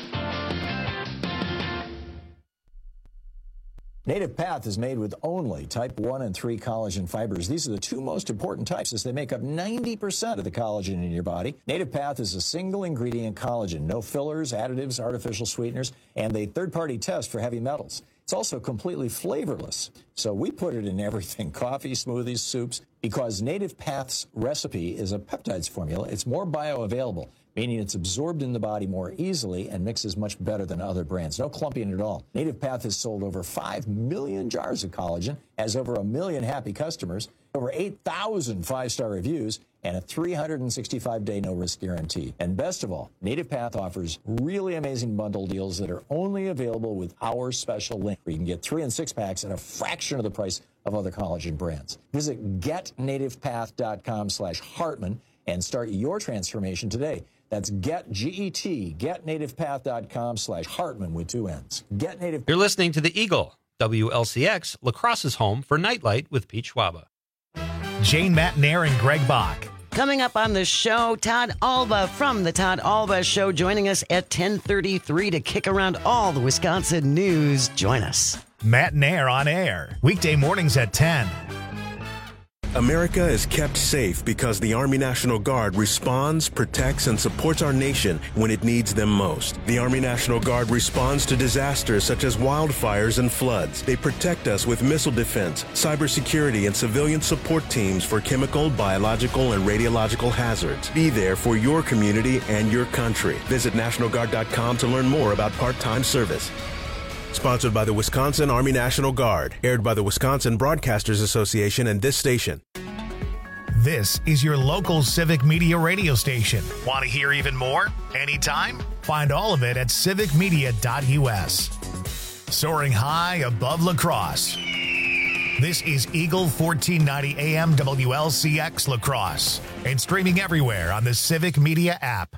Native Path is made with only type one and three collagen fibers. These are the two most important types, as they make up ninety percent of the collagen in your body. Native Path is a single ingredient collagen, no fillers, additives, artificial sweeteners, and a third-party test for heavy metals. It's also completely flavorless, so we put it in everything: coffee, smoothies, soups. Because Native Path's recipe is a peptides formula, it's more bioavailable, meaning it's absorbed in the body more easily and mixes much better than other brands. No clumping at all. Native Path has sold over five million jars of collagen, has over a million happy customers, over eight thousand five-star reviews, and a three hundred sixty-five day no-risk guarantee. And best of all, Native Path offers really amazing bundle deals that are only available with our special link, where you can get three and six packs at a fraction of the price of other collagen brands. Visit getnativepath.com slash Hartmann and start your transformation today. That's get, G E T, getnativepath.com slash Hartmann with two N's. Get Native. You're listening to The Eagle, W L C X, La Crosse's home for Nightlight with Pete Schwaba. Jane Matnair and Greg Bach. Coming up on the show, Todd Alba from the Todd Alba Show, joining us at ten thirty-three to kick around all the Wisconsin news. Join us. Matt Nair on air, weekday mornings at ten. America is kept safe because the Army National Guard responds, protects, and supports our nation when it needs them most. The Army National Guard responds to disasters such as wildfires and floods. They protect us with missile defense, cybersecurity, and civilian support teams for chemical, biological, and radiological hazards. Be there for your community and your country. Visit National Guard dot com to learn more about part-time service. Sponsored by the Wisconsin Army National Guard. Aired by the Wisconsin Broadcasters Association and this station. This is your local civic media radio station. Want to hear even more? Anytime? Find all of it at civic media dot u s. Soaring high above La Crosse. This is Eagle fourteen ninety A M W L C X La Crosse. And streaming everywhere on the Civic Media app.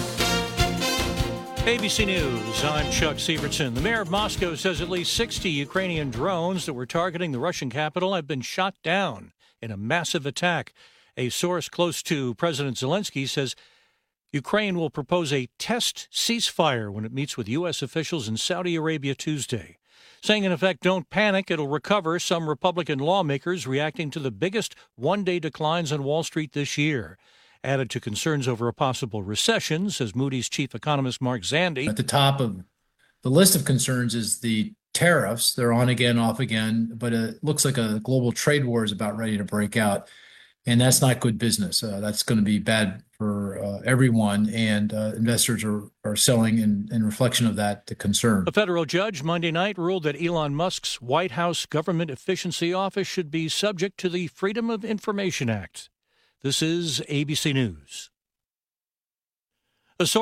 A B C News, I'm Chuck Sievertson. The mayor of Moscow says at least sixty Ukrainian drones that were targeting the Russian capital have been shot down in a massive attack. A source close to President Zelensky says Ukraine will propose a test ceasefire when it meets with U S officials in Saudi Arabia Tuesday. Saying, in effect, don't panic, it'll recover. Some Republican lawmakers reacting to the biggest one-day declines on Wall Street this year. Added to concerns over a possible recession, says Moody's chief economist Mark Zandi. At the top of the list of concerns is the tariffs. They're on again, off again, but it looks like a global trade war is about ready to break out. And that's not good business. Uh, that's going to be bad for uh, everyone. And uh, investors are, are selling in, in reflection of that, the concern. A federal judge Monday night ruled that Elon Musk's White House Government Efficiency Office should be subject to the Freedom of Information Act. This is A B C News.